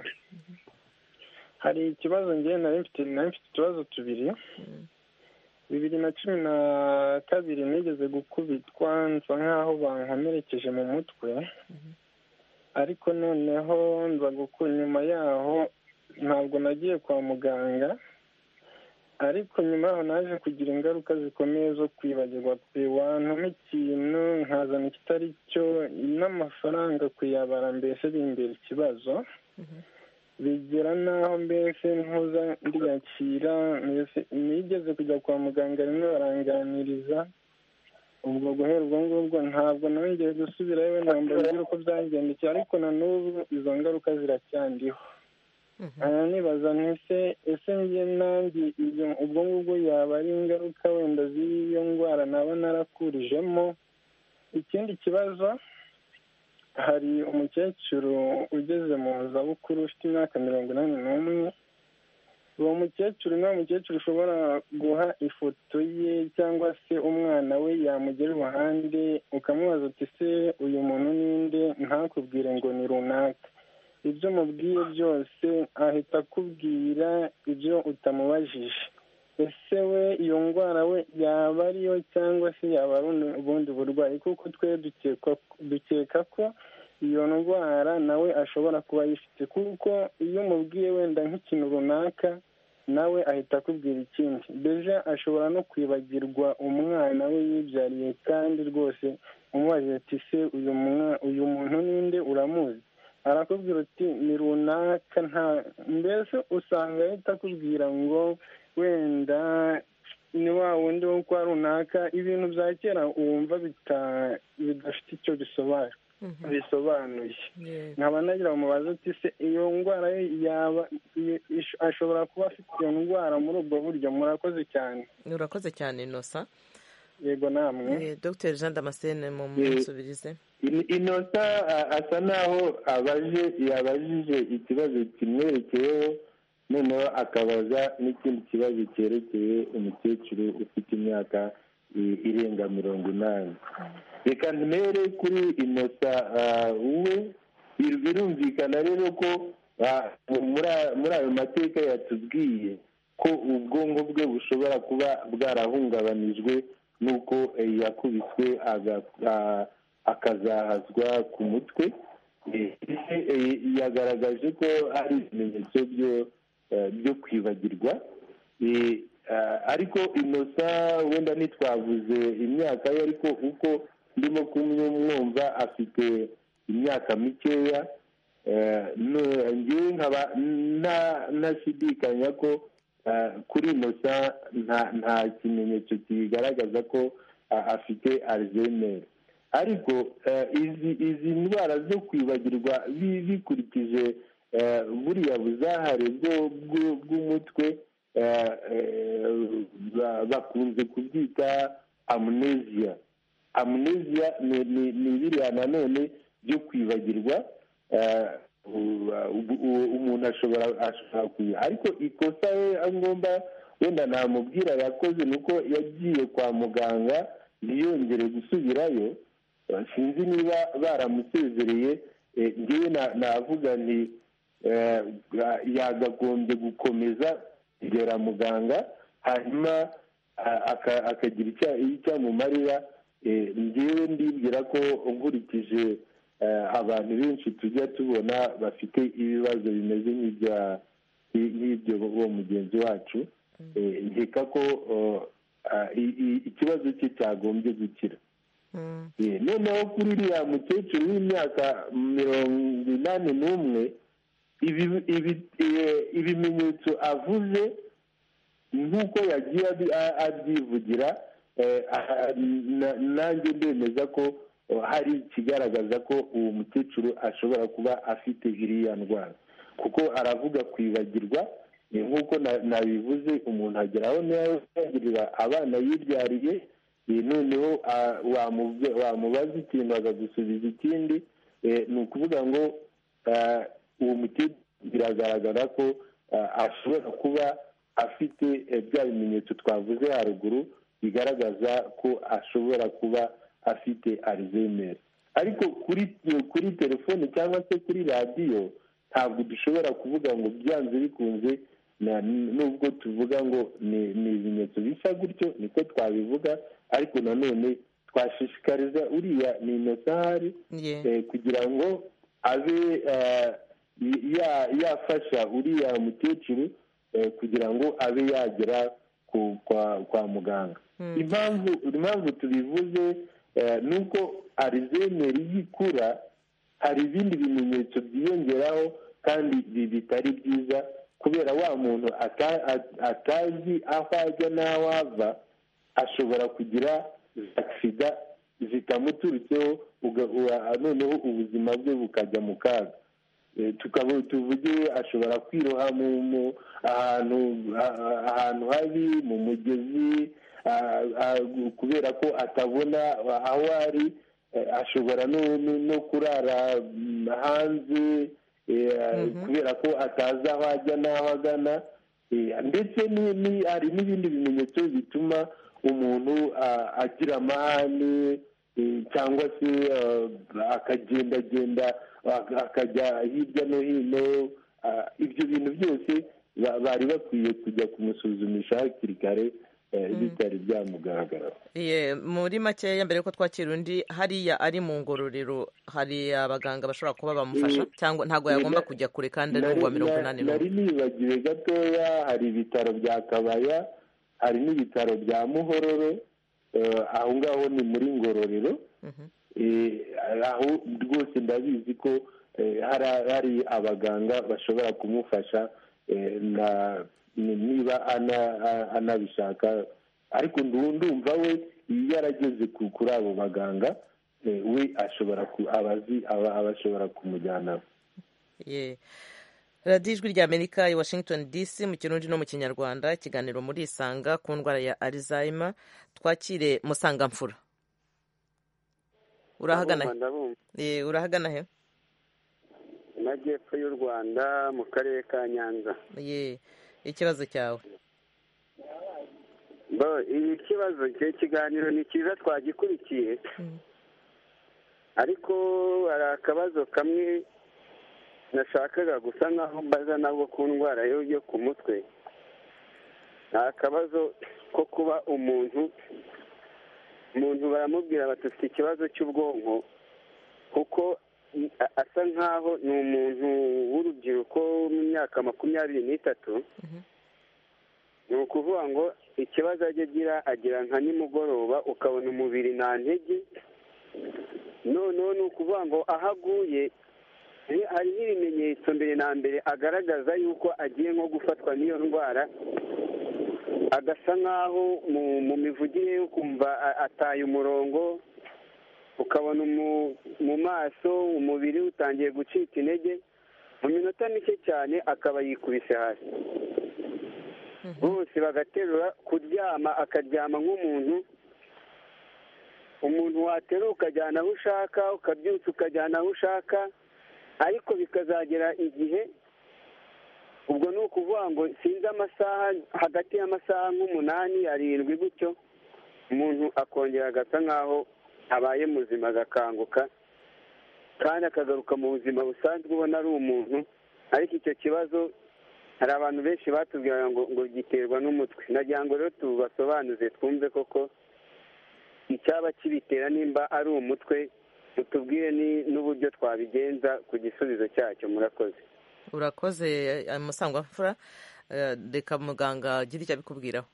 I: hari ikibazo njye nari mfite nari mfite utubazo tubiri. bibiri na cumi na kabiri nigeze gukubitwa nsa nk'aho bankomerekeje mu mutwe, ariko noneho nza gukura nyuma yaho ntabwo nagiye kwa muganga, ariko nyuma yaho naje kugira ingaruka zikomeye zo kwibagirwa pe, wantuma ikintu nkazana ikitari cyo n'amafaranga kuyabara mbese bimbera ikibazo, bigera n'aho mbese ntuza ndiyakira. Nigeze kujya kwa muganga rimwe baranganiriza ubwo guhera ubwo ngubwo ntabwo nongeye gusubirayo wenda mbabwire uko byangendekeye ariko na n'ubu izo ngaruka ziracyandiho nibaza ntese ese njye nanjye ubwo ngubwo yaba ari ingaruka wenda z'iyo ndwara naba narakurijemo. Ikindi kibazo, hari umukecuru ugeze mu zabukuru ufite imyaka mirongo inani n'umwe. Uwo mukecuru ni umukecuru ushobora guha ifoto ye cyangwa se umwana we yamugera iruhande ukamubaza uti se uyu muntu ninde, ntakubwire ngo ni runaka. Ibyo mubwiye byose ahita akubwira ibyo utamubajije. Ese we iyo ndwara we yaba ariyo cyangwa se yaba ari ubundi burwayi? Kuko twe dukeka ko iyo ndwara nawe ashobora kuba ayifite, kuko iyo umubwiye wenda nk'ikintu runaka nawe ahita akubwira ikindi. Deja ashobora no kwibagirwa umwana we yibyariye, kandi rwose umubajije ati se uyu muntu ninde, uramuzi? Arakubwira uti ni runaka. Nta mbese usanga ahita akubwira ngo wenda ni wa wundi wo kwa runaka. Ibintu bya kera wumva bidafite icyo bisobanuye. Nkaba nagira bamubaza ati se iyo ndwara yaba ashobora kuba afite iyo ndwara muri ubwo buryo? Murakoze cyane.
A: Urakoze cyane Innocent.
I: Yego namwe.
A: Dr Jean Damascene mu musubirize.
C: Innocent asa naho abaje yabajije ikibazo kimwerekeyeho, noneho akabaza n'ikindi kibazo cyerekeye umukecuru ufite imyaka irenga mirongo inani. Reka ntere kuri Innocent we, birumvikana rero ko muri ayo mateka yatubwiye ko ubwonko bwe bushobora kuba bwarahungabanijwe n'uko yakubiswe akazahazwa ku mutwe. Yagaragaje ko hari ibimenyetso byo kwibagirwa, ariko Innocent wenda ntitwavuze imyaka ye, ariko uko ndimo kumwumva afite imyaka mikeya. Ngewe nkaba ntashidikanya ko kuri Innocent nta kimenyetso kigaragaza ko afite Alzheimer. Ariko izi ndwara zo kwibagirwa bikurikije buriya buzahare bw'umutwe bakunze kubyita amnesia. Amnesia ni biriya nanone byo kwibagirwa umuntu ashobora kwiba. Ariko ikosa we ngomba wenda namubwira yakoze ni uko yagiye kwa muganga ntiyongere gusubirayo. Sinzi niba baramusezereye. Ngewe navuga nti yagagombye gukomeza kugera muganga, hanyuma akagira icyo amumarira. Ngewe ndibwira ko nkurikije abantu benshi tujya tubona bafite ibibazo bimeze nk'ibyo bo mugenzi wacu, nkeka ko ikibazo cye cyagombye gukira. Noneho kuri uriya mukecuru w'imyaka mirongo inani n'umwe, ibimenyetso avuze nk'uko yagiye abyivugira, nanjye ndemeza ko hari ikigaragaza ko uwo mukecuru ashobora kuba afite iriya ndwara, kuko aravuga kwibagirwa. Nk'uko nabivuze, umuntu ageraho ntiyagirira abana yibyariye, noneho wamubaza ikintu akagusubiza ikindi. Ni ukuvuga ngo uwo mukecuru biragaragara ko ashobora kuba afite bya bimenyetso twavuze haruguru bigaragaza ko ashobora kuba afite Alzheimer. Ariko kuri kuri telefone cyangwa se kuri radiyo ntabwo dushobora kuvuga ngo byanze bikunze, nubwo tuvuga ngo ni ibimenyetso bisa gutyo niko twabivuga, ariko nanone twashishikariza uriya ni Innocent kugira ngo abe yafasha uriya mukecuru kugira ngo abe yagera kwa muganga. Impamvu tubivuze ni uko Alzheimer yikura hari ibindi bimenyetso byiyongeraho kandi bitari byiza, kubera wa muntu atazi aho ajya n'aho ava ashobora kugira agisida zitamuturutseho noneho ubuzima bwe bukajya mu kaga. tuvuge ashobora kwiroha ahantu ahantu habi mu mugezi kubera ko atabona aho ari, ashobora no kurara hanze kubera ko atazi aho ajya n'aho agana, ndetse hari n'ibindi bimenyetso bituma umuntu agira amahane cyangwa se akagendagenda akajya hirya no hino. Ibyo bintu byose bari bakwiye kujya kumusuzumisha hakiri kare bitari byamugaragaraho.
A: Muri makeya mbere yuko twakira undi, hariya ari mu ngororero hari abaganga bashobora kuba bamufasha cyangwa ntabwo yagomba kujya kure kandi ari uwa mirongo inani n'umwe?
C: Nari nibagiwe gatoya, hari ibitaro bya Kabaya, hari n'ibitaro bya Muhororo, aho ngaho ni muri Ngororero. Aho rwose ndabizi ko hari abaganga bashobora kumufasha niba anabishaka, ariko ndumva we iyo yarageze kuri abo baganga we ashobora abazi abashobora kumujyana.
A: radiyo ijwi rya Amerika i Washington D C mu Kirundi no mu Kinyarwanda, ikiganiro muri Isanga ku ndwara ya Alzheimer. Twakire Musangamfura. urahagana he? urahagana he?
J: Amajyepfo y'u Rwanda mu karere ka Nyanza.
A: Ye, ikibazo cyawe?
J: Bo, ikibazo cye kiganiro ni cyiza twagikurikiye. Ariko hari akabazo kamwe nashakaga gusa nkaho mbaza nabwo ku ndwara yo ku mutwe. Ni akabazo ko kuba umuntu umuntu baramubwira bati ufite ikibazo cy'ubwonko, kuko asa nkaho ni umuntu w'urubyiruko mu myaka makumyabiri n'itatu. Ni ukuvuga ngo ikibazo ajya agira agira nka nimugoroba ukabona umubiri nta ntege, noneho ni ukuvuga ngo aho aguye hari n'ibimenyetso mbere na mbere agaragaza yuko agiye nko gufatwa n'iyo ndwara, agasa nkaho mu mivugire yo kumva ataye umurongo, ukabona mu maso umubiri utangiye gucika intege, mu minota mike cyane akaba yikubise hasi. Bose bagaterura kuryama, akaryama nk'umuntu umuntu waterura ukajyana aho ushaka, ukabyutsa ukajyana aho ushaka, ariko bikazagera igihe ubwo ni ukuvuga ngo sinzi amasaha, hagati y'amasaha nk'umunani arindwi gutyo, umuntu akongera agasa nkaho abaye muzima agakanguka kandi akagaruka mu buzima busanzwe ubona ari umuntu. Ariko icyo kibazo hari abantu benshi batubwira ngo ngo giterwa n'umutwe. Nagira ngo rero tubasobanuze twumve koko icyaba kibitera, nimba ari umutwe mutubwire n'uburyo twabigenza ku gisubizo cyacyo. Murakoze.
A: Urakoze Musangwafura. Reka muganga agira icyo abikubwiraho.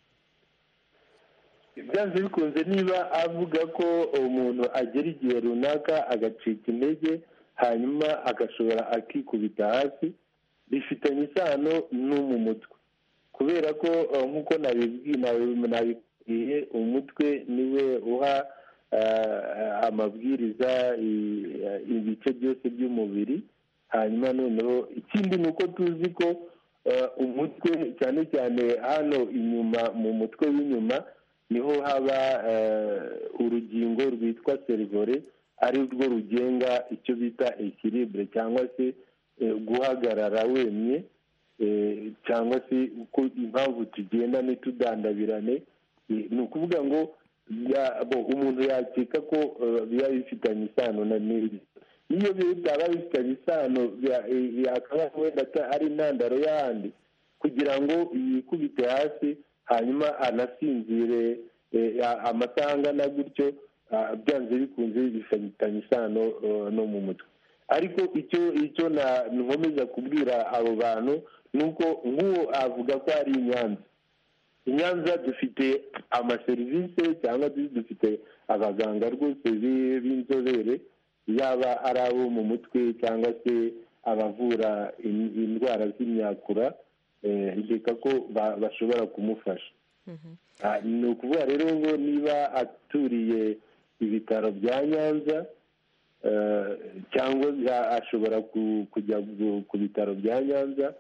C: Byanze bikunze niba avuga ko umuntu agera igihe runaka agacika intege hanyuma agashobora akikubita hasi, bifitanye isano no mu mutwe, kubera ko nk'uko nabibwiye umutwe niwe uha amabwiriza ibice byose by'umubiri. Hanyuma noneho ikindi ni uko tuzi ko umutwe cyane cyane hano inyuma mu mutwe w'inyuma niho haba urugingo rwitwa serivore, ari rwo rugenga icyo bita ekiribure cyangwa se guhagarara wemye, cyangwa se uko impamvu tugenda ntitudandabirane. Ni ukuvuga ngo umuntu yakeka ko biba bifitanye isano na n'ibi. Iyo bitaba bifitanye isano yakaba wenda ari intandaro y'ahandi kugira ngo yikubite hasi hanyuma anasinzire amasaha angana gutyo, byanze bikunze bifitanye isano no mu mutwe. Ariko icyo icyo nkomeza kubwira abo bantu ni uko nk'uwo avuga ko ari i Nyanza. I Nyanza dufite amaserivisi cyangwa dufite abaganga rwose b'inzobere, yaba ari abo mu mutwe cyangwa se abavura indwara z'imyakura, nkeka ko bashobora kumufasha. ni ukuvuga rero ngo niba aturiye ibitaro bya Nyanza cyangwa ashobora kujya ku bitaro bya Nyanza,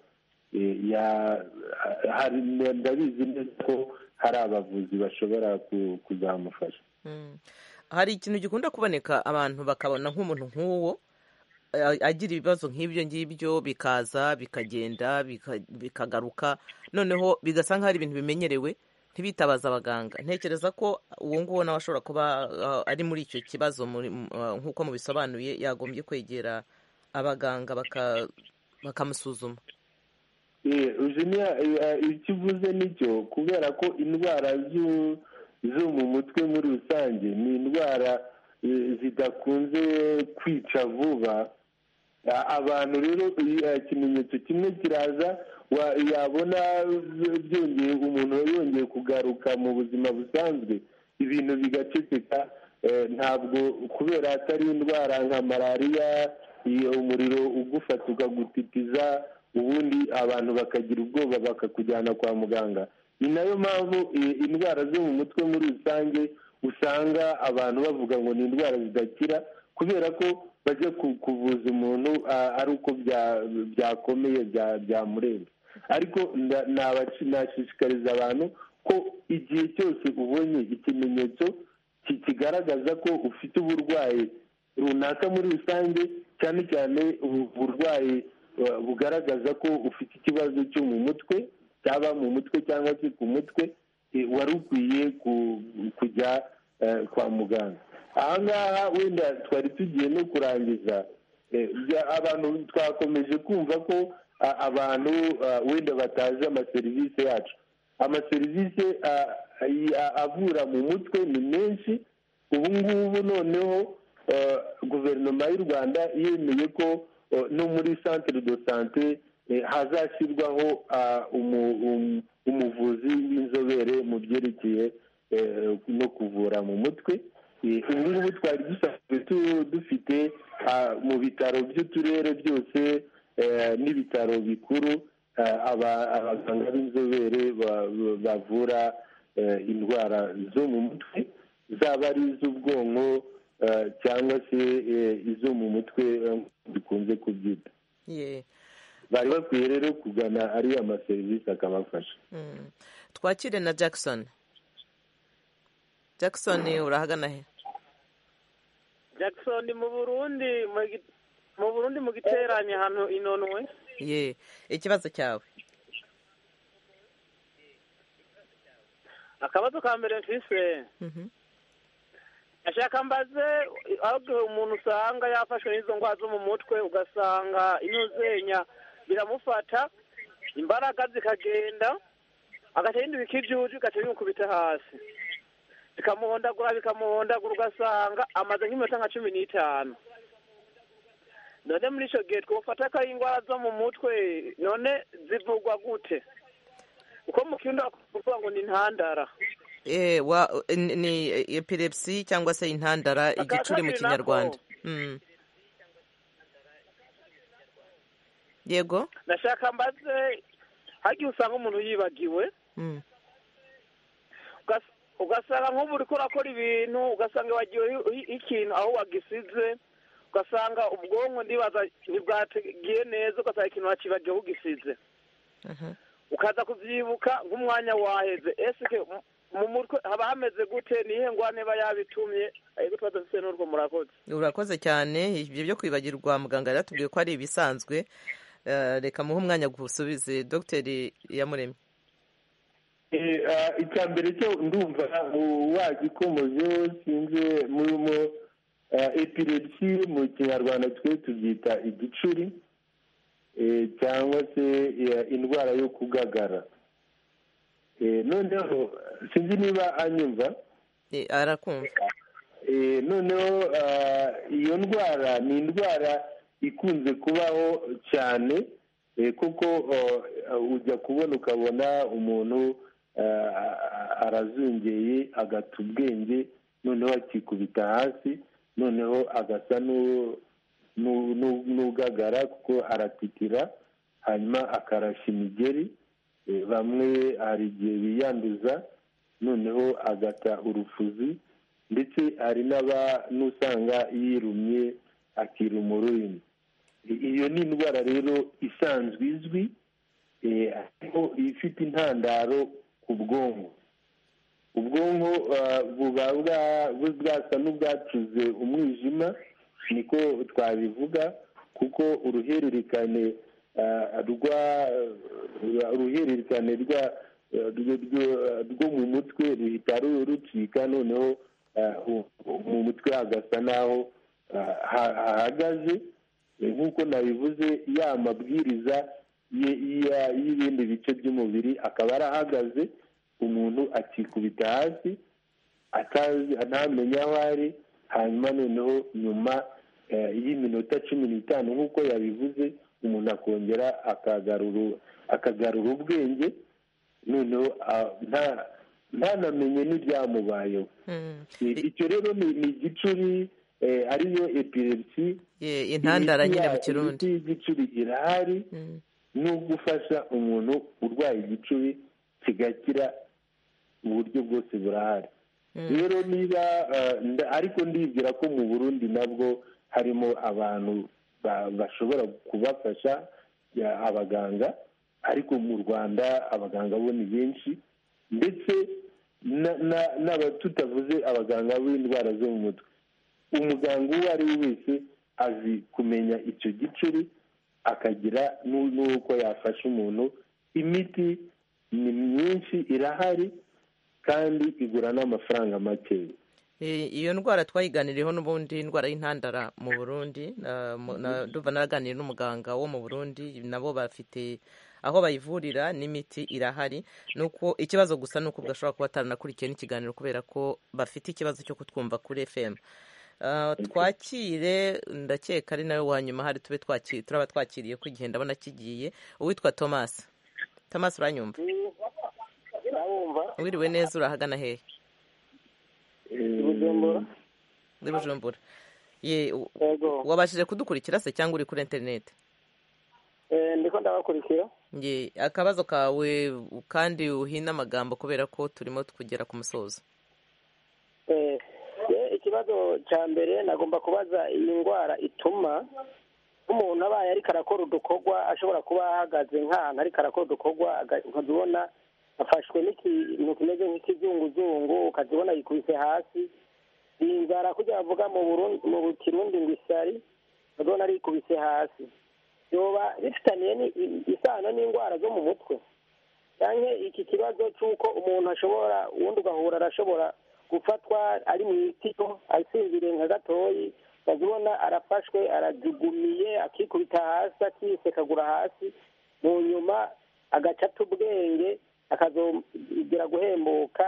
C: ndabizi neza ko hari abavuzi bashobora kuzamufasha.
A: hari ikintu gikunda kuboneka abantu bakabona nk'umuntu nk'uwo agira ibibazo nk'ibyo ngibyo bikaza bikagenda bikagaruka, noneho bigasa nk'aho ari ibintu bimenyerewe ntibitabaza abaganga. ntekereza ko uwo nguwo nawe ashobora kuba ari muri icyo kibazo nk'uko mubisobanuye, yagombye kwegera abaganga bakamusuzuma.
C: icyo uvuze nicyo, kubera ko indwara zo mu mutwe muri rusange ni indwara zidakunze kwica vuba. abantu rero ikimenyetso kimwe kiraza yabona byongeye umuntu yongeye kugaruka mu buzima busanzwe, ibintu bigaceceka. ntabwo kubera atari indwara nka malariya umuriro ugufata ukagutitiza ubundi abantu bakagira ubwoba bakakujyana kwa muganga. ni nayo mpamvu indwara zo mu mutwe muri rusange usanga abantu bavuga ngo ni indwara zidakira, kubera ko bajya kuvuza umuntu ari uko byakomeye byamurenga. ariko nashishikariza abantu ko igihe cyose ubonye ikimenyetso kigaragaza ko ufite uburwayi runaka muri rusange, cyane cyane uburwayi bugaragaza ko ufite ikibazo cyo mu mutwe, cyaba mu mutwe cyangwa se ku mutwe, wari ukwiye kujya kwa muganga. aha ngaha wenda twari tugiye no kurangiza, abantu twakomeje kumva ko abantu wenda batazi amaserivisi yacu. amaserivisi avura mu mutwe ni menshi. ubu ngubu noneho guverinoma y'u rwanda yemeye ko no muri centre de sante hazashyirwaho umuvuzi w'inzobere mu byerekeye no kuvura mu mutwe. ubu ngubu twari dusanzwe dufite mu bitaro by'uturere byose n'ibitaro bikuru abaganga b'inzobere bavura indwara zo mu mutwe, zaba ari iz'ubwonko cyangwa se izo mu mutwe dukunze kubyita. bari bakwiye rero kugana ariya maserivisi akabafasha.
A: twakire na Jackson. Jackson urahagana he?
K: Jackson mu Burundi mu Burundi mu giteranye hano inonwe.
A: ye ikibazo cyawe?
K: akabazo ka mbere mfise ashaka mbaze aho umuntu usanga yafashwe n'izo ndwara zo mu mutwe, ugasanga inuzenya biramufata imbaraga zikagenda, agahinda ikijuju gace bimukubita hasi bikamuhondagura bikamuhondagura ugasanga amaze nk'iminota nka cumi n'itanu. none muri icyo gihe twufata ko ari indwara zo mu mutwe, none zivugwa gute? uko mu kirundi bakuvuga ngo ni intandara.
A: eh wa ni epilepsy cyangwa se intandara, igicuri mu kinyarwanda. mm. yego
K: nashaka mbaze hagiye usanga umuntu yibagiwe,
A: mm.
K: ugasanga nk'ubu uriko urakora ibintu ugasanga wagiwe ikintu aho wagisize, ugasanga ubwonko ndibaza ntibwategiye neza, ugasanga ikintu wakibagiwe aho ugisize. ukaza kuvyibuka nk'umwanya waheze. ese mu mutwe haba hameze gute? nihe ngwane ba yabitumye? ariko twaza se n'urwo murakoze.
A: urakoze cyane. ibyo byo kwibagirwa muganga yaratubwiye ko ari ibisanzwe. reka muhe umwanya gusubize Dr Iyamuremye.
C: icya mbere cyo ndumva wagikomoje sinzi mu epilepsy mu kinyarwanda twe tubyita igicuri cyangwa se indwara yo kugagara. noneho sinzi niba anyumva.
A: arakumva.
C: noneho iyo ndwara ni indwara ikunze kubaho cyane, kuko ujya kubona ukabona umuntu arazungeye agata ubwenge, noneho akikubita hasi, noneho agasa n'ugagara kuko aratitira, hanyuma akarasha imigeri. bamwe hari igihe biyanduza noneho agata urufuzi, ndetse hari n'usanga yirumye akiruma ururimi. Iyo ni indwara rero isanzwe izwi, ariko ifite intandaro ku bwonko. Ubwonko buba bwasa n'ubwacuze umwijima, niko twabivuga, kuko uruhererekane uruhererekane rwo mu mutwe ruhita rucika, noneho mu mutwe hagasa n'aho hahagaze. Nk'uko nabivuze, ya mabwiriza y'ibindi bice by'umubiri akaba arahagaze, umuntu akikubita hasi ntamenye aho ari, hanyuma noneho nyuma y'iminota cumi n'itanu nk'uko yabivuze, umuntu akongera akagarura ubwenge, noneho ntanamenye n'ibyamubayeho. Icyo rero ni igicuri, ariyo epilepsi,
A: intandara nyine mu Kirundi.
C: Imiti y'igicuri irahari, no gufasha umuntu urwaye igicuri kigakira mu buryo bwose burahari. Rero niba ariko ndibwira ko mu Burundi nabwo harimo abantu bashobora kubafasha, abaganga, ariko mu Rwanda abaganga bo ni benshi, ndetse tutavuze abaganga b'indwara zo mu mutwe, umuganga uwo ari we wese azi kumenya icyo gicuri, akagira n'uko yafasha umuntu. Imiti ni myinshi irahari, kandi igura n'amafaranga makeya.
A: Iyo ndwara twayiganiriyeho n'ubundi, indwara y'intandara mu Burundi, ndumva naraganiriye n'umuganga wo mu Burundi, nabo bafite aho bayivurira n'imiti irahari. Nuko ikibazo gusa nuko bwashobora kuba ataranakurikiye n'ikiganiro kubera ko bafite ikibazo cyo kutwumva kuri F M. Twakire, ndakeka ari nawe wa nyuma, hari tube turaba twakiriye ko igihe ndabona kigiye. Uwitwa Thomas. Thomas, uranyumva? Wiriwe neza, urahagana hehe?
L: Bujumbura.
A: Ndi Bujumbura. Ye, wabashije kudukurikira se cyangwa uri kuri internet?
L: Eh, ndiko ndabakurikira.
A: Ye, akabazo kawe kandi uhina amagambo kubera ko turimo kugera ku musozo.
L: Eh, ikibazo cya mbere nagomba kubaza, iyi ndwara ituma umuntu abaye ariko arakora udukorwa ashobora kuba ahagaze nk'ahantu ariko arakora udukorwa, ukazibona afashwe n'ikintu kimeze nk'ikizunguzungu, ukazibona yikubise hasi. Iyi nzara kugira bavuga mu Burundi, mu Kirundi ngo isari, ukazibona ari yikubise hasi. Yoba bifitaniye isano n'indwara zo mu mutwe? Cyangwa iki kibazo cy'uko umuntu ashobora, uwundi ugahura arashobora gufatwa ari mu itiko asinziriye nka gatoyi, ukazibona arafashwe arajugumiye akikubita hasi akisekagura hasi, mu nyuma agacata ubwenge akazongera guhembuka,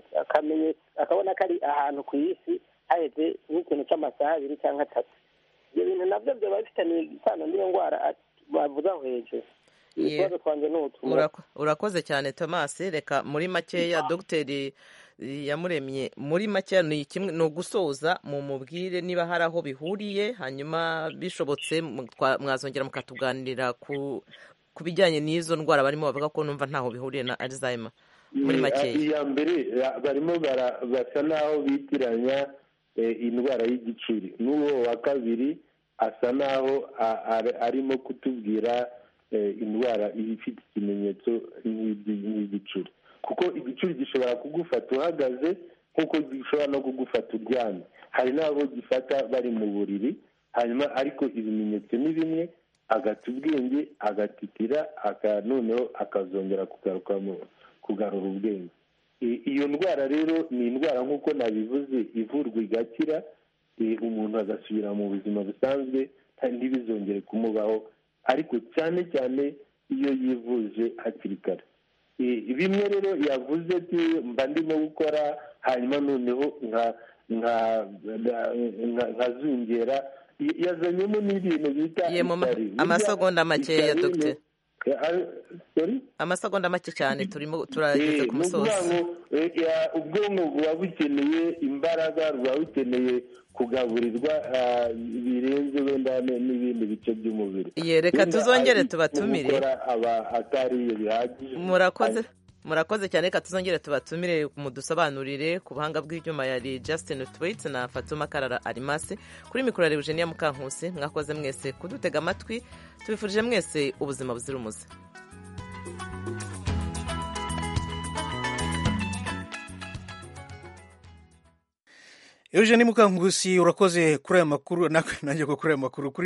L: akabona ko ari ahantu ku isi haheze nk'ikintu cy'amasaha abiri cyangwa atatu. Ibyo bintu nabyo byaba bifitaniye isano n'iyo ndwara bavuga aho hejuru. Ikibazo twanjye ni utu.
A: Urakoze cyane Thomas. Reka muri makeya Dogiteri Yamuremye, muri makeya ni kimwe no gusoza mu mubwire niba hari aho bihuriye, hanyuma bishobotse mwazongera mukatuganira ku ku bijyanye n'izo ndwara barimo bavuga ko numva ntaho bihuriye na Alzheimer. Muri makeya,
C: iya mbere barimo basa naho bitiranya indwara y'igicuri, n'uwo wa kabiri asa naho arimo kutubwira indwara ifite ikimenyetso nk'igicuri, kuko igicuri gishobora kugufata uhagaze nk'uko gishobora no kugufata uryamye. Hari n'abo gifata bari mu buriri, hanyuma ariko ibimenyetso ni bimwe, agata ubwenge, agatitira, noneho akazongera kugarura ubwenge. Iyo ndwara rero ni indwara nk'uko nabivuze ivurwa igakira, umuntu agasubira mu buzima busanzwe ntibizongere kumubaho, ariko cyane cyane iyo yivuje hakiri kare. Bimwe rero yavuze ati mba ndimo gukora, hanyuma noneho nkazungera, yazanyemo n'ibintu bita
A: amasegonda makeya Dogiteri. Amasegonda make cyane, turimo turageze ku musozi.
C: Ubwonko buba bukeneye imbaraga, buba bukeneye kugaburirwa birenze wenda n'ibindi bice by'umubiri.
A: Ye, reka tuzongere tubatumire.
C: Aba atariye bihagije.
A: Murakoze murakoze cyane, reka tuzongere tubatumire mudusobanurire. Ku buhanga bw'ibyuma yari Justin Twait na Fatuma Karara Arimasi, kuri mikoro yari Eugenia Mukankusi. Mwakoze mwese kudutega amatwi, tubifurije mwese ubuzima buzira umuze.
M: Eugenie Mukankusi urakoze kuri aya makuru, nanjye ko kuri aya makuru.